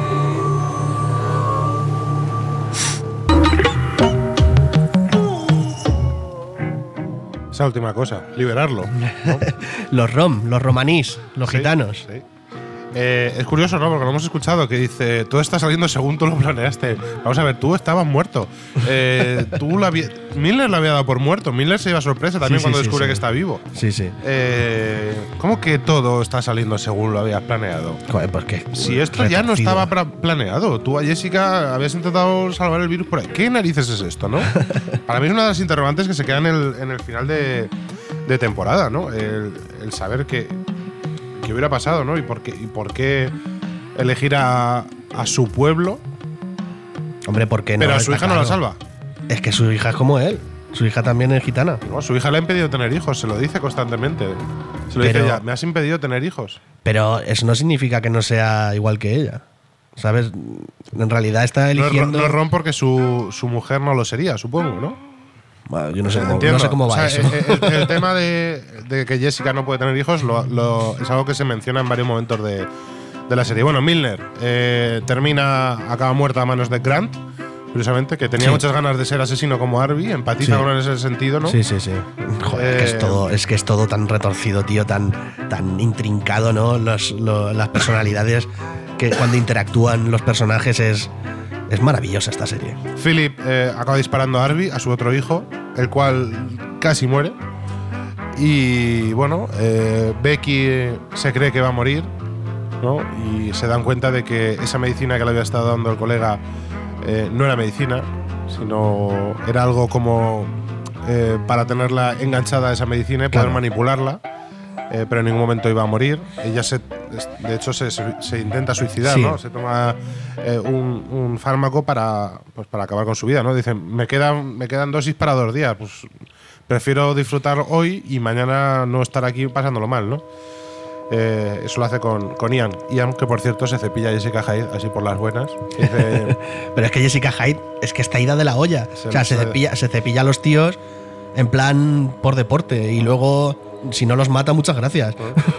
Esa última cosa, liberarlo, ¿no? los romanís, los gitanos. Sí. Es curioso, ¿no? Porque lo hemos escuchado que dice, todo está saliendo según tú lo planeaste. Vamos a ver, tú estabas muerto. Miller lo había dado por muerto. Miller se lleva sorpresa también cuando descubre que está vivo. Sí. ¿Cómo que todo está saliendo según lo habías planeado? Joder, pues qué. Si esto ya no estaba planeado. Tú a Jessica habías intentado salvar el virus por ahí. ¿Qué narices es esto, no? Para mí es una de las interrogantes que se quedan en el final de temporada, ¿no? El saber qué hubiera pasado, ¿no? Y por qué elegir a su pueblo. Hombre, ¿por qué no? Pero a su hija no la salva. Es que su hija es como él. Su hija también es gitana. No, su hija le ha impedido tener hijos, se lo dice constantemente. Se lo dice ella, me has impedido tener hijos. Pero eso no significa que no sea igual que ella. ¿Sabes? En realidad está eligiendo… No es Ron porque su mujer no lo sería, supongo, ¿no? Bueno, yo no sé cómo va eso. El tema de que Jessica no puede tener hijos es algo que se menciona en varios momentos de la serie. Bueno, Milner acaba muerta a manos de Grant, curiosamente, que tenía muchas ganas de ser asesino como Harvey, empatiza con él en ese sentido, ¿no? Sí. Joder, es que es todo tan retorcido, tío, tan intrincado, ¿no? Las personalidades que cuando interactúan los personajes es maravillosa esta serie. Philip acaba disparando a Harvey, a su otro hijo, el cual casi muere. Y bueno, Becky se cree que va a morir, ¿no? Y se dan cuenta de que esa medicina que le había estado dando el colega no era medicina, sino era algo como para tenerla enganchada a esa medicina y poder manipularla. Pero en ningún momento iba a morir. Ella de hecho se intenta suicidar, ¿no? Se toma un fármaco para acabar con su vida, ¿no? Dicen, me quedan dosis para 2 días, pues prefiero disfrutar hoy y mañana no estar aquí pasándolo mal, ¿no? Eso lo hace con Ian. Ian, que por cierto se cepilla a Jessica Hyde así por las buenas. Dice, pero es que Jessica Hyde es que está ida de la olla. Se cepilla a los tíos en plan por deporte y luego… Si no los mata, muchas gracias.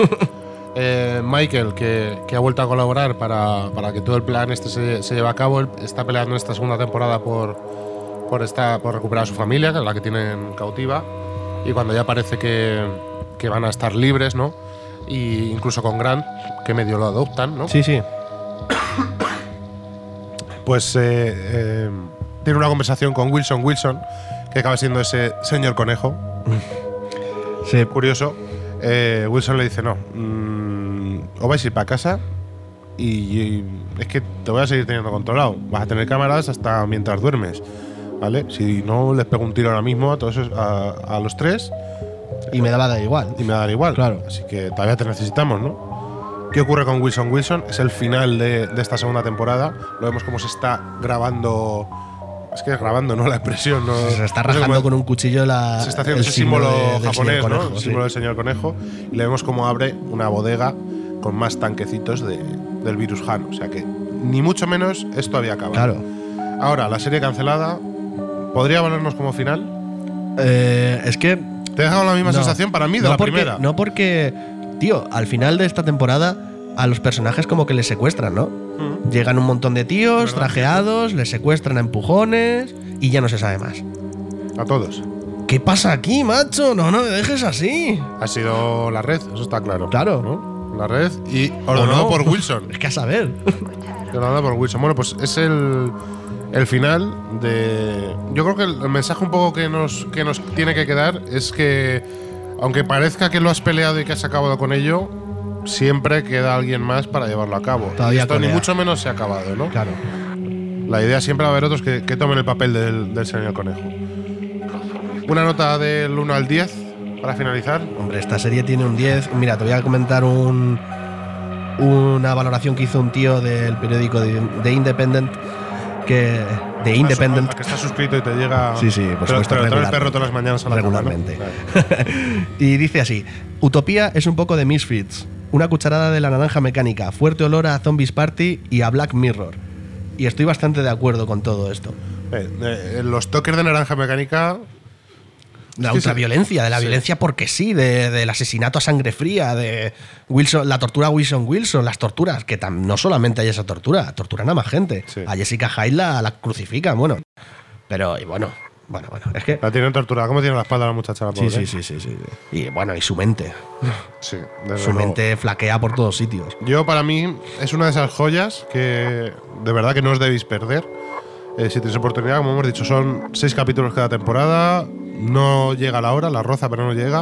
Michael, que ha vuelto a colaborar para que todo el plan se lleve a cabo, él está peleando en esta segunda temporada por recuperar a su familia, que es la que tienen cautiva, y cuando ya parece que van a estar libres, ¿no? Y incluso con Grant, que medio lo adoptan, ¿no? Sí. Pues tiene una conversación con Wilson, que acaba siendo ese señor conejo. Sí. Curioso. Wilson le dice, no, os vais a ir para casa y es que te voy a seguir teniendo controlado. Vas a tener cámaras hasta mientras duermes, ¿vale? Si no, les pego un tiro ahora mismo a todos a los 3. Y me va a dar igual. Claro. Así que todavía te necesitamos, ¿no? ¿Qué ocurre con Wilson? Es el final de esta segunda temporada. Lo vemos como se está grabando… Es que es grabando, ¿no? La expresión. ¿no? Se está rajando con un cuchillo se está haciendo ese símbolo japonés, conejo, ¿no? El símbolo del señor conejo. Y le vemos cómo abre una bodega con más tanquecitos del virus Han. O sea que ni mucho menos esto había acabado. Claro. Ahora, la serie cancelada, ¿podría valernos como final? Es que… ¿Te ha dejado la misma sensación para mí de la primera? No, porque, tío, al final de esta temporada a los personajes como que les secuestran, ¿no? Llegan un montón de tíos trajeados, les secuestran a empujones y ya no se sabe más. A todos. ¿Qué pasa aquí, macho? No me dejes así. Ha sido la red, eso está claro. Claro. ¿No? La red y ordenado por Wilson. Es que a saber. Ordenado por Wilson. Bueno, pues es el final de… Yo creo que el mensaje un poco que nos tiene que quedar es que, aunque parezca que lo has peleado y que has acabado con ello, siempre queda alguien más para llevarlo a cabo. Todavía esto ni mucho menos se ha acabado, ¿no? Claro. La idea siempre va a haber otros que tomen el papel del señor conejo. Una nota del 1 al 10 para finalizar. Hombre, esta serie tiene un 10. Mira, te voy a comentar una valoración que hizo un tío del periódico de Independent. Que está suscrito y te llega… Sí, por supuesto. Pero trae el perro todas las mañanas a la regularmente. Cama, ¿no? Claro. Y dice así: Utopía es un poco de Misfits. Una cucharada de la naranja mecánica, fuerte olor a Zombies Party y a Black Mirror. Y estoy bastante de acuerdo con todo esto. Los toques de naranja mecánica la ultraviolencia, de la violencia porque sí, del asesinato a sangre fría, de Wilson, la tortura a Wilson, las torturas, que no solamente hay esa tortura, torturan a más gente. Sí. A Jessica Hyde la crucifican, bueno. Pero, y bueno, es que... La tienen torturada. ¿Cómo tiene la espalda la muchacha? La pobre? Sí. Y bueno, y su mente. Sí, su mente flaquea por todos sitios. Yo, para mí, es una de esas joyas que de verdad que no os debéis perder. Si tenéis oportunidad, como hemos dicho, son 6 capítulos cada temporada. No llega la hora, la roza, pero no llega.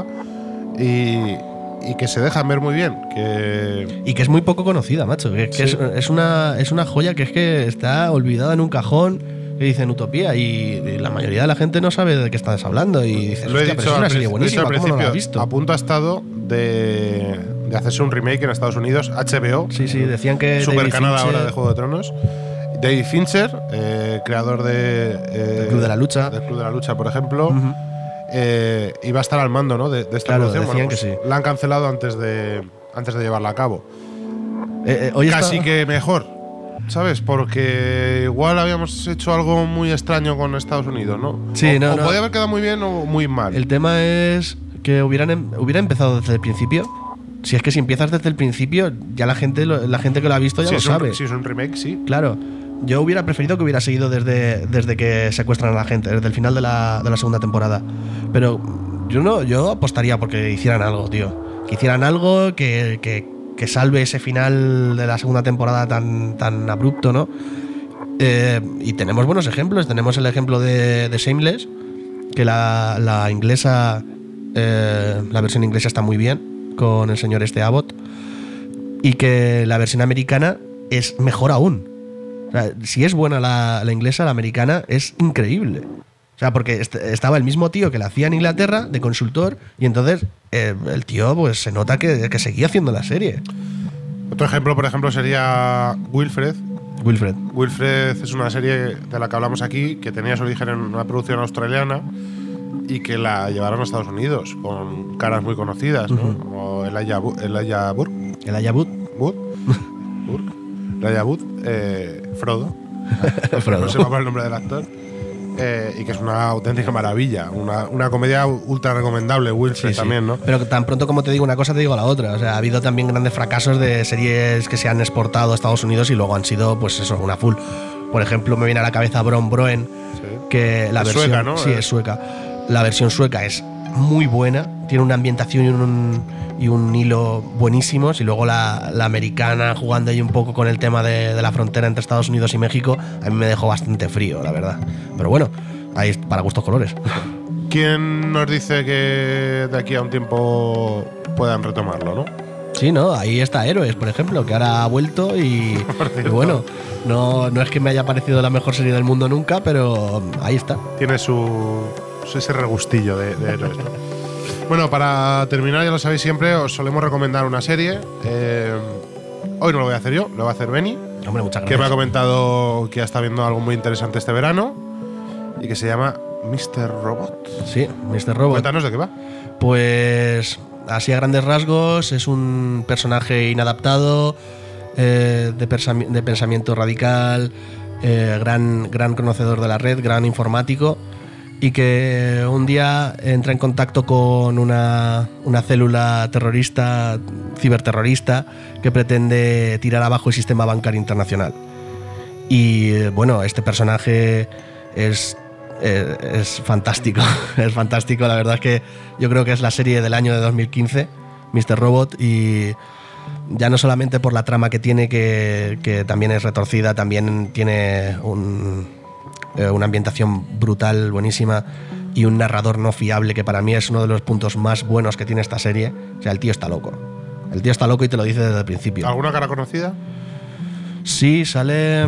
Y que se dejan ver muy bien. Y que es muy poco conocida, macho. Que es una joya que es que está olvidada en un cajón. Que dicen Utopía y la mayoría de la gente no sabe de qué estás hablando. Y dices, lo he dicho, pero es una serie buenísima, ¿cómo no la has visto? A punto ha estado de hacerse un remake en Estados Unidos, HBO. Sí, decían que super canal ahora de Juego de Tronos. David Fincher, creador del Club de la Lucha. Del Club de la Lucha, por ejemplo. Iba a estar al mando, ¿no? de esta producción. Decían que sí. La han cancelado antes de llevarla a cabo. Casi que mejor, ¿sabes? Porque igual habíamos hecho algo muy extraño con Estados Unidos, ¿no? Sí, o podía haber quedado muy bien o muy mal. El tema es que hubiera empezado desde el principio. Si es que si empiezas desde el principio, ya la gente que lo ha visto ya lo sabe. Si es un remake, sí. Claro. Yo hubiera preferido que hubiera seguido desde que secuestran a la gente, desde el final de la segunda temporada. Pero yo apostaría porque hicieran algo, tío. Que hicieran algo que salve ese final de la segunda temporada tan abrupto, ¿no? Y tenemos buenos ejemplos. Tenemos el ejemplo de Shameless, que la inglesa, la versión inglesa está muy bien, con el señor Abbott, y que la versión americana es mejor aún. O sea, si es buena la inglesa, la americana es increíble. O sea, porque estaba el mismo tío que la hacía en Inglaterra, de consultor, y entonces el tío pues se nota que seguía haciendo la serie. Otro ejemplo, por ejemplo, sería Wilfred. Wilfred es una serie de la que hablamos aquí, que tenía su origen en una producción australiana y que la llevaron a Estados Unidos, con caras muy conocidas, ¿no? Como Elijah Wood. Frodo. No se me va el nombre del actor. Y que es una auténtica maravilla. Una comedia ultra recomendable, Wilfred también, ¿no? Pero tan pronto como te digo una cosa, te digo la otra. O sea, ha habido también grandes fracasos de series que se han exportado a Estados Unidos y luego han sido, pues eso, una full. Por ejemplo, me viene a la cabeza Bron Broen, que la versión sueca, ¿no? Sí, es sueca. La versión sueca es muy buena, tiene una ambientación y un hilo buenísimos, y luego la americana, jugando ahí un poco con el tema de la frontera entre Estados Unidos y México, a mí me dejó bastante frío, la verdad. Pero bueno, ahí es para gustos colores. ¿Quién nos dice que de aquí a un tiempo puedan retomarlo, no? Sí, ¿no? Ahí está Héroes, por ejemplo, que ahora ha vuelto y bueno, no es que me haya parecido la mejor serie del mundo nunca, pero ahí está. Tiene ese regustillo de Héroes, ¿no? Bueno, para terminar, ya lo sabéis siempre, os solemos recomendar una serie. Hoy no lo voy a hacer yo, lo va a hacer Benny. Hombre, muchas gracias. Que me ha comentado que está viendo algo muy interesante este verano y que se llama Mr. Robot. Sí, Mr. Robot. Cuéntanos de qué va. Pues así a grandes rasgos, es un personaje inadaptado, de pensamiento radical, gran conocedor de la red, gran informático, y que un día entra en contacto con una célula terrorista, ciberterrorista, que pretende tirar abajo el sistema bancario internacional. Y bueno, este personaje es fantástico, es fantástico. La verdad es que yo creo que es la serie del año de 2015, Mr. Robot, y ya no solamente por la trama que tiene, que también es retorcida, también tiene una ambientación brutal, buenísima, y un narrador no fiable, que para mí es uno de los puntos más buenos que tiene esta serie. O sea, el tío está loco. El tío está loco y te lo dice desde el principio. ¿Alguna cara conocida? Sí, sale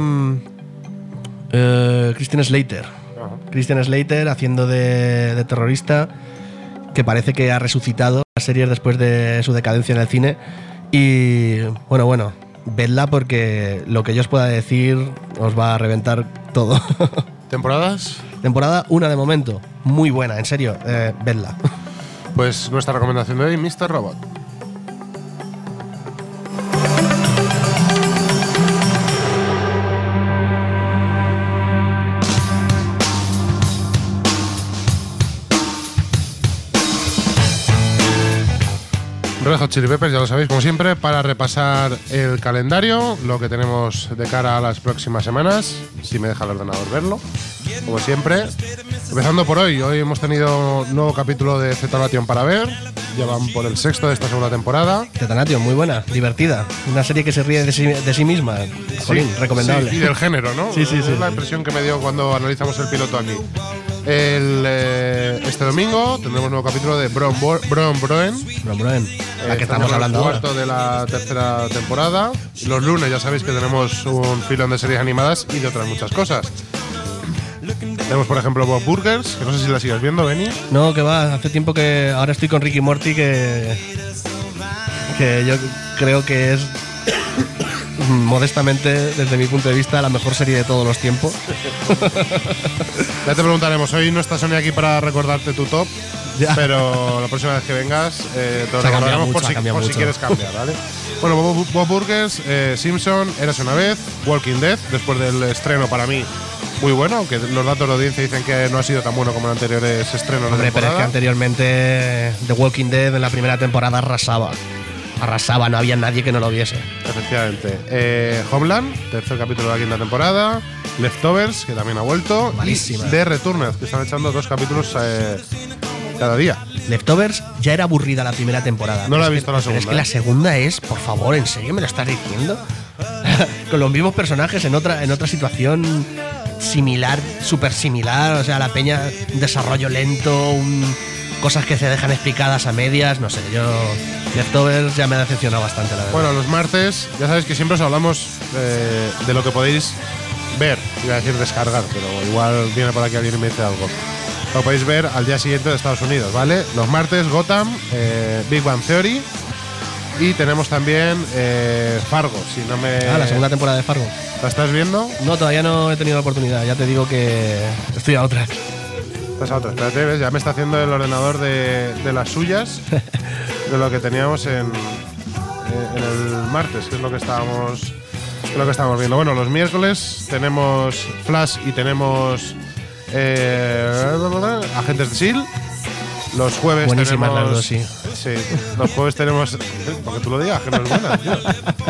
Christian Slater. Christian Slater haciendo de terrorista, que parece que ha resucitado las series después de su decadencia en el cine. Y bueno, vedla, porque lo que yo os pueda decir os va a reventar todo. ¿Temporadas? Temporada 1 de momento, muy buena, en serio, vedla. Pues nuestra recomendación de hoy, Mr. Robot. Red Hot Chili Peppers, ya lo sabéis, como siempre, para repasar el calendario, lo que tenemos de cara a las próximas semanas, si me deja el ordenador verlo, como siempre. Empezando por hoy hemos tenido un nuevo capítulo de Zeta Nation para ver, ya van por el 6º de esta segunda temporada. Zeta Nation, muy buena, divertida, una serie que se ríe de sí misma, jolín, recomendable. Sí, y del género, ¿no? Sí. Es la impresión que me dio cuando analizamos el piloto aquí. Este domingo tendremos un nuevo capítulo de Bron Broen. La que estamos hablando ahora. El cuarto de la tercera temporada. Los lunes ya sabéis que tenemos un filón de series animadas y de otras muchas cosas. Tenemos, por ejemplo, Bob Burgers, que no sé si la sigues viendo, Benny. No, que va, hace tiempo que ahora estoy con Ricky Morty, que yo creo que es modestamente, desde mi punto de vista, la mejor serie de todos los tiempos. Ya te preguntaremos, hoy no está Sonia aquí para recordarte tu top, ya. Pero la próxima vez que vengas te lo recordaremos por si quieres cambiar, ¿vale? Bueno, Bob Burgers, Simpson, Érase una vez, Walking Dead, después del estreno para mí muy bueno, aunque los datos de audiencia dicen que no ha sido tan bueno como en anteriores estrenos. Hombre, pero es que anteriormente The Walking Dead en la primera temporada arrasaba, no había nadie que no lo viese. Efectivamente. Homeland, tercer capítulo de la quinta temporada. Leftovers, que también ha vuelto. Malísima. Y The Returned, que están echando 2 capítulos cada día. Leftovers ya era aburrida la primera temporada. No la he visto la segunda. Pero es que la segunda es, por favor, ¿en serio me lo estás diciendo? Con los mismos personajes en otra situación similar, súper similar. O sea, la peña, un desarrollo lento, cosas que se dejan explicadas a medias. No sé, yo Leftovers ya me ha decepcionado bastante, la verdad. Bueno, los martes, ya sabéis que siempre os hablamos de lo que podéis ver. Iba a decir descargar, pero igual viene por aquí alguien y me dice algo. Lo podéis ver al día siguiente de Estados Unidos, ¿vale? Los martes, Gotham, Big Bang Theory. Y tenemos también Fargo, si no me... la segunda temporada de Fargo. ¿La estás viendo? No, todavía no he tenido la oportunidad. Ya te digo que estoy a otra. Estás a otra. Espérate, ¿ves? Ya me está haciendo el ordenador de las suyas de lo que teníamos en el martes, que es lo que estábamos viendo. Bueno, los miércoles tenemos Flash y tenemos Agentes de S.H.I.E.L.D. Los jueves buenísimas tenemos... las dos, sí. Sí, los jueves tenemos... Porque tú lo digas, que no es buena, tío.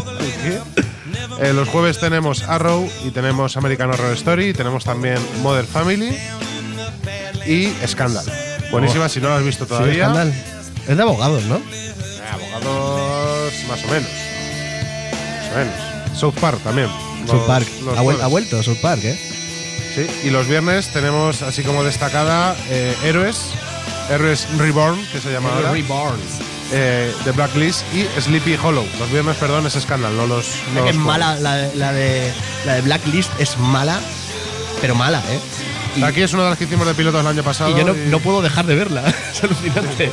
¿Qué? Los jueves tenemos Arrow y tenemos American Horror Story y tenemos también Modern Family y Scandal. Buenísima, si no lo has visto todavía. Sí, Scandal. Es de abogados, ¿no? Abogados más o menos. South Park también. South Park. Ha vuelto South Park, ¿eh? Sí, y los viernes tenemos, así como destacada, Héroes Reborn, que se llama ahora. Reborn. The Blacklist y Sleepy Hollow. Los viernes, perdón, es Scandal, no los. No es los mala, la de Blacklist es mala, pero mala, ¿eh? Y aquí es una de las que hicimos de pilotos el año pasado. Y yo no puedo dejar de verla. Es alucinante.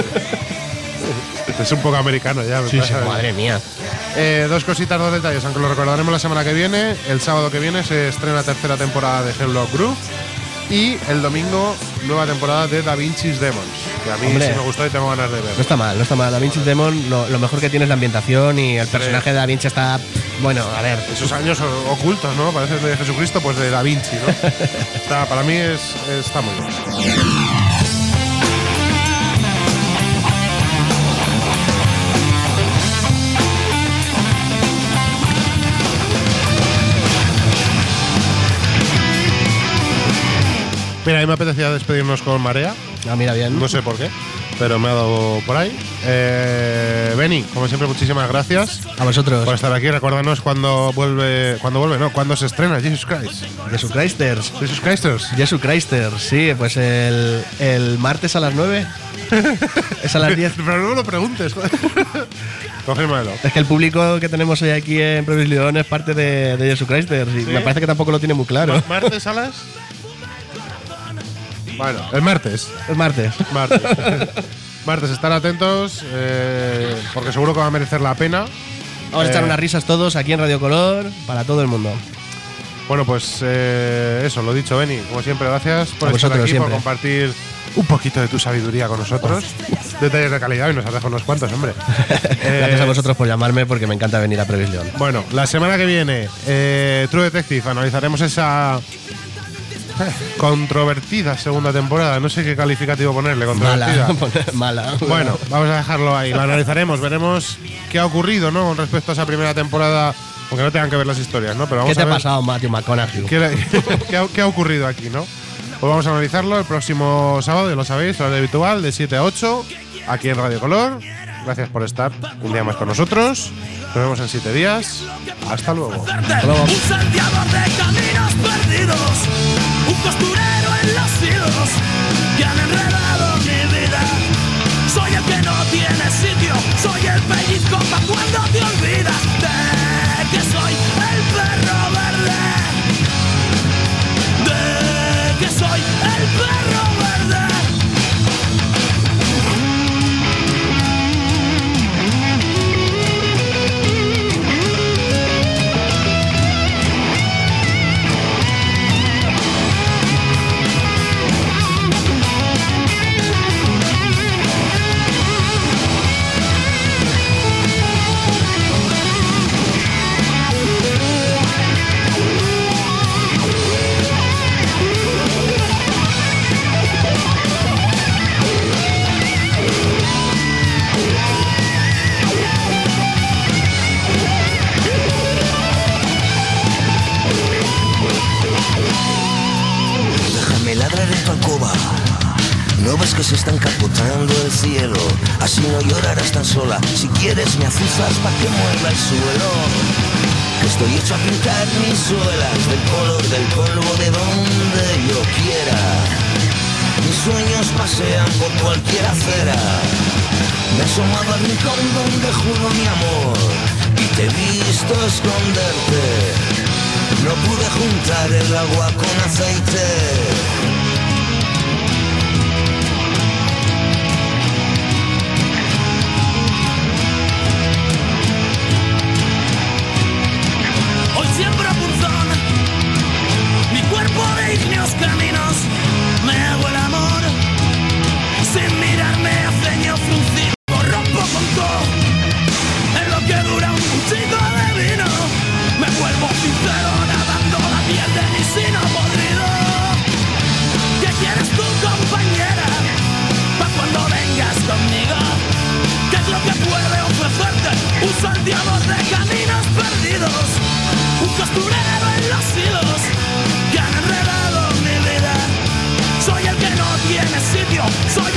Es un poco americano ya. Sí, madre mía. 2 cositas, 2 detalles, aunque lo recordaremos la semana que viene. El sábado que viene se estrena la tercera temporada de Hemlock Grove. Y el domingo, nueva temporada de Da Vinci's Demons, que a mí sí me gustó y tengo ganas de ver. No está mal. Da Vinci's Demons, lo mejor que tiene es la ambientación y el personaje de Da Vinci está, bueno, a ver. Esos años ocultos, ¿no? Parece de Jesucristo, pues de Da Vinci, ¿no? Para mí está muy bien. Mira, a mí me apetecía despedirnos con Marea. Mira, bien. No sé por qué, pero me ha dado por ahí. Benny, como siempre, muchísimas gracias. A vosotros. Por estar aquí. Recuérdanos cuando se estrena Jesus Christ. Jesus Christers. Jesus Christers. Jesus Christers, sí, pues el martes a las 9. Es a las 10. Pero no me lo preguntes. Confírmalo. Es que el público que tenemos hoy aquí en Previs León es parte de Jesus Christers y ¿sí? Me parece que tampoco lo tiene muy claro. ¿Martes a las? Bueno, el martes. Martes, estar atentos porque seguro que va a merecer la pena. Vamos a echar unas risas todos aquí en Radio Color para todo el mundo. Bueno, pues eso, lo dicho, Beni. Como siempre, gracias por estar aquí, siempre. Por compartir un poquito de tu sabiduría con nosotros. Detalles de calidad y nos has dejado unos cuantos, hombre. Gracias a vosotros por llamarme porque me encanta venir a Previsión. Bueno, la semana que viene, True Detective, analizaremos esa Controvertida segunda temporada. No sé qué calificativo ponerle. Controvertida. Mala. Bueno, vamos a dejarlo ahí. Lo analizaremos. Veremos qué ha ocurrido, ¿no? Con respecto a esa primera temporada. Aunque no tengan que ver las historias, ¿no? Pero vamos ¿Qué te a ha ver pasado, Matthew McConaughey? ¿Qué ha ocurrido aquí, no? Pues vamos a analizarlo el próximo sábado, ya lo sabéis, hora habitual, de 7 a 8, aquí en Radio Color. Gracias por estar un día más con nosotros. Nos vemos en 7 días. Hasta luego. Hasta luego. Un salteador de caminos perdidos, un costurero en los hilos que han enredado mi vida. Soy el que no tiene sitio, soy el pellizco pa' cuando te olvidas de que soy el perro verde, de que soy el perro verde. Ladrar en tu alcoba. No ves que se está encapotando el cielo. Así no llorarás tan sola. Si quieres me azuzas pa' que mueva el suelo. Que estoy hecho a pintar mis suelas del color del polvo de donde yo quiera. Mis sueños pasean por cualquier acera. Me he asomado al rincón donde juro mi amor y te he visto esconderte. No pude juntar el agua con aceite. Hoy siembro punzón, mi cuerpo de ígneos caminos, me hago el amor, sin mirarme a ceño fruncido, rompo con todo, en lo que dura un cuchillo de vino, me vuelvo sincero nadando la piel de mi sino podrido. ¿Qué quieres tú, compañera, pa' cuando vengas conmigo? ¿Qué es lo que puede ofrecerte un salteador de caminos perdidos? Un costurero en los hilos que han enredado mi vida. Soy el que no tiene sitio, soy